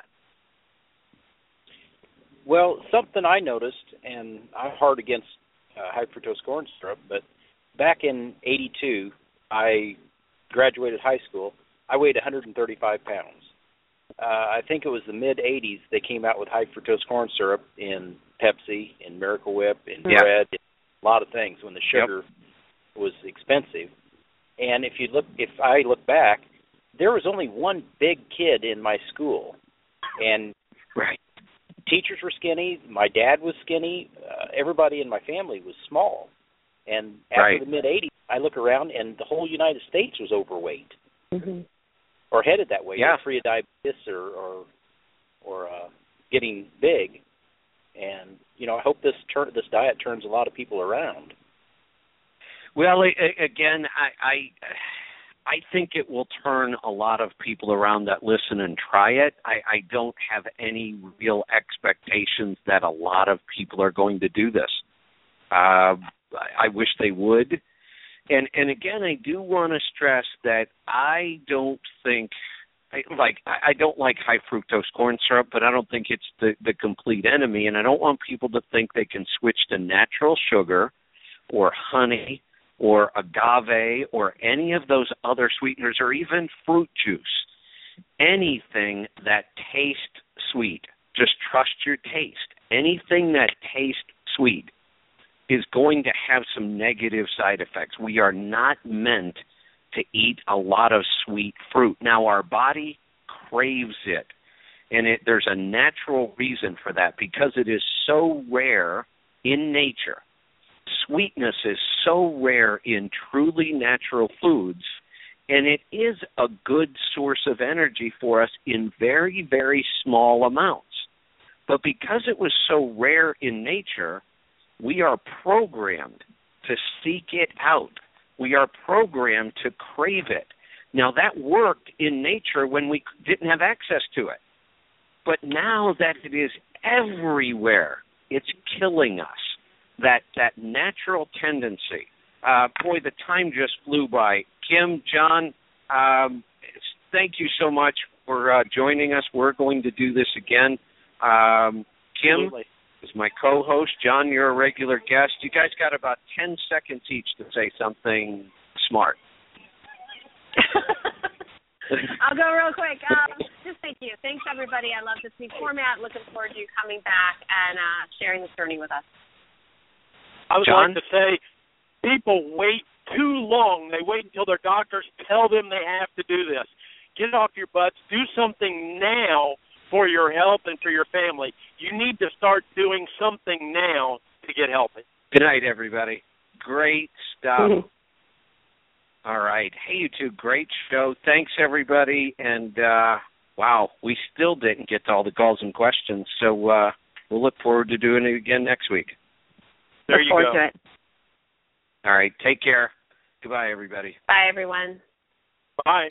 Well, something I noticed, and I'm hard against high fructose corn syrup, but back in '82, I graduated high school. I weighed 135 pounds. I think it was the mid-'80s they came out with high fructose corn syrup in Pepsi, in Miracle Whip, in bread, in a lot of things when the sugar was expensive. And if I look back, there was only one big kid in my school, and teachers were skinny. My dad was skinny. Everybody in my family was small. And after the mid-'80s, I look around, and the whole United States was overweight. Mm-hmm. Or headed that way, free of diabetes or getting big, and I hope this diet turns a lot of people around. Well, again, I think it will turn a lot of people around that listen and try it. I don't have any real expectations that a lot of people are going to do this. I wish they would. And again, I do want to stress that I don't think, I don't like high fructose corn syrup, but I don't think it's the complete enemy. And I don't want people to think they can switch to natural sugar or honey or agave or any of those other sweeteners or even fruit juice. Anything that tastes sweet. Just trust your taste. Anything that tastes sweet is going to have some negative side effects. We are not meant to eat a lot of sweet fruit. Now, our body craves it, and there's a natural reason for that because it is so rare in nature. Sweetness is so rare in truly natural foods, And it is a good source of energy for us in very, very small amounts. But because it was so rare in nature, we are programmed to seek it out. We are programmed to crave it. Now, that worked in nature when we didn't have access to it. But now that it is everywhere, it's killing us. That natural tendency. Boy, the time just flew by. Kim, John, thank you so much for joining us. We're going to do this again. Kim is my co-host. John, you're a regular guest. You guys got about 10 seconds each to say something smart. I'll go real quick. Just thank you. Thanks, everybody. I love this new format. Looking forward to you coming back and sharing this journey with us. I would like to say people wait too long. They wait until their doctors tell them they have to do this. Get off your butts. Do something now for your health and for your family. You need to start doing something now to get healthy. Good night, everybody. Great stuff. All right. Hey, you two, great show. Thanks, everybody. And, wow, we still didn't get to all the calls and questions, so we'll look forward to doing it again next week. There you go. Look forward to it. All right. Take care. Goodbye, everybody. Bye, everyone. Bye.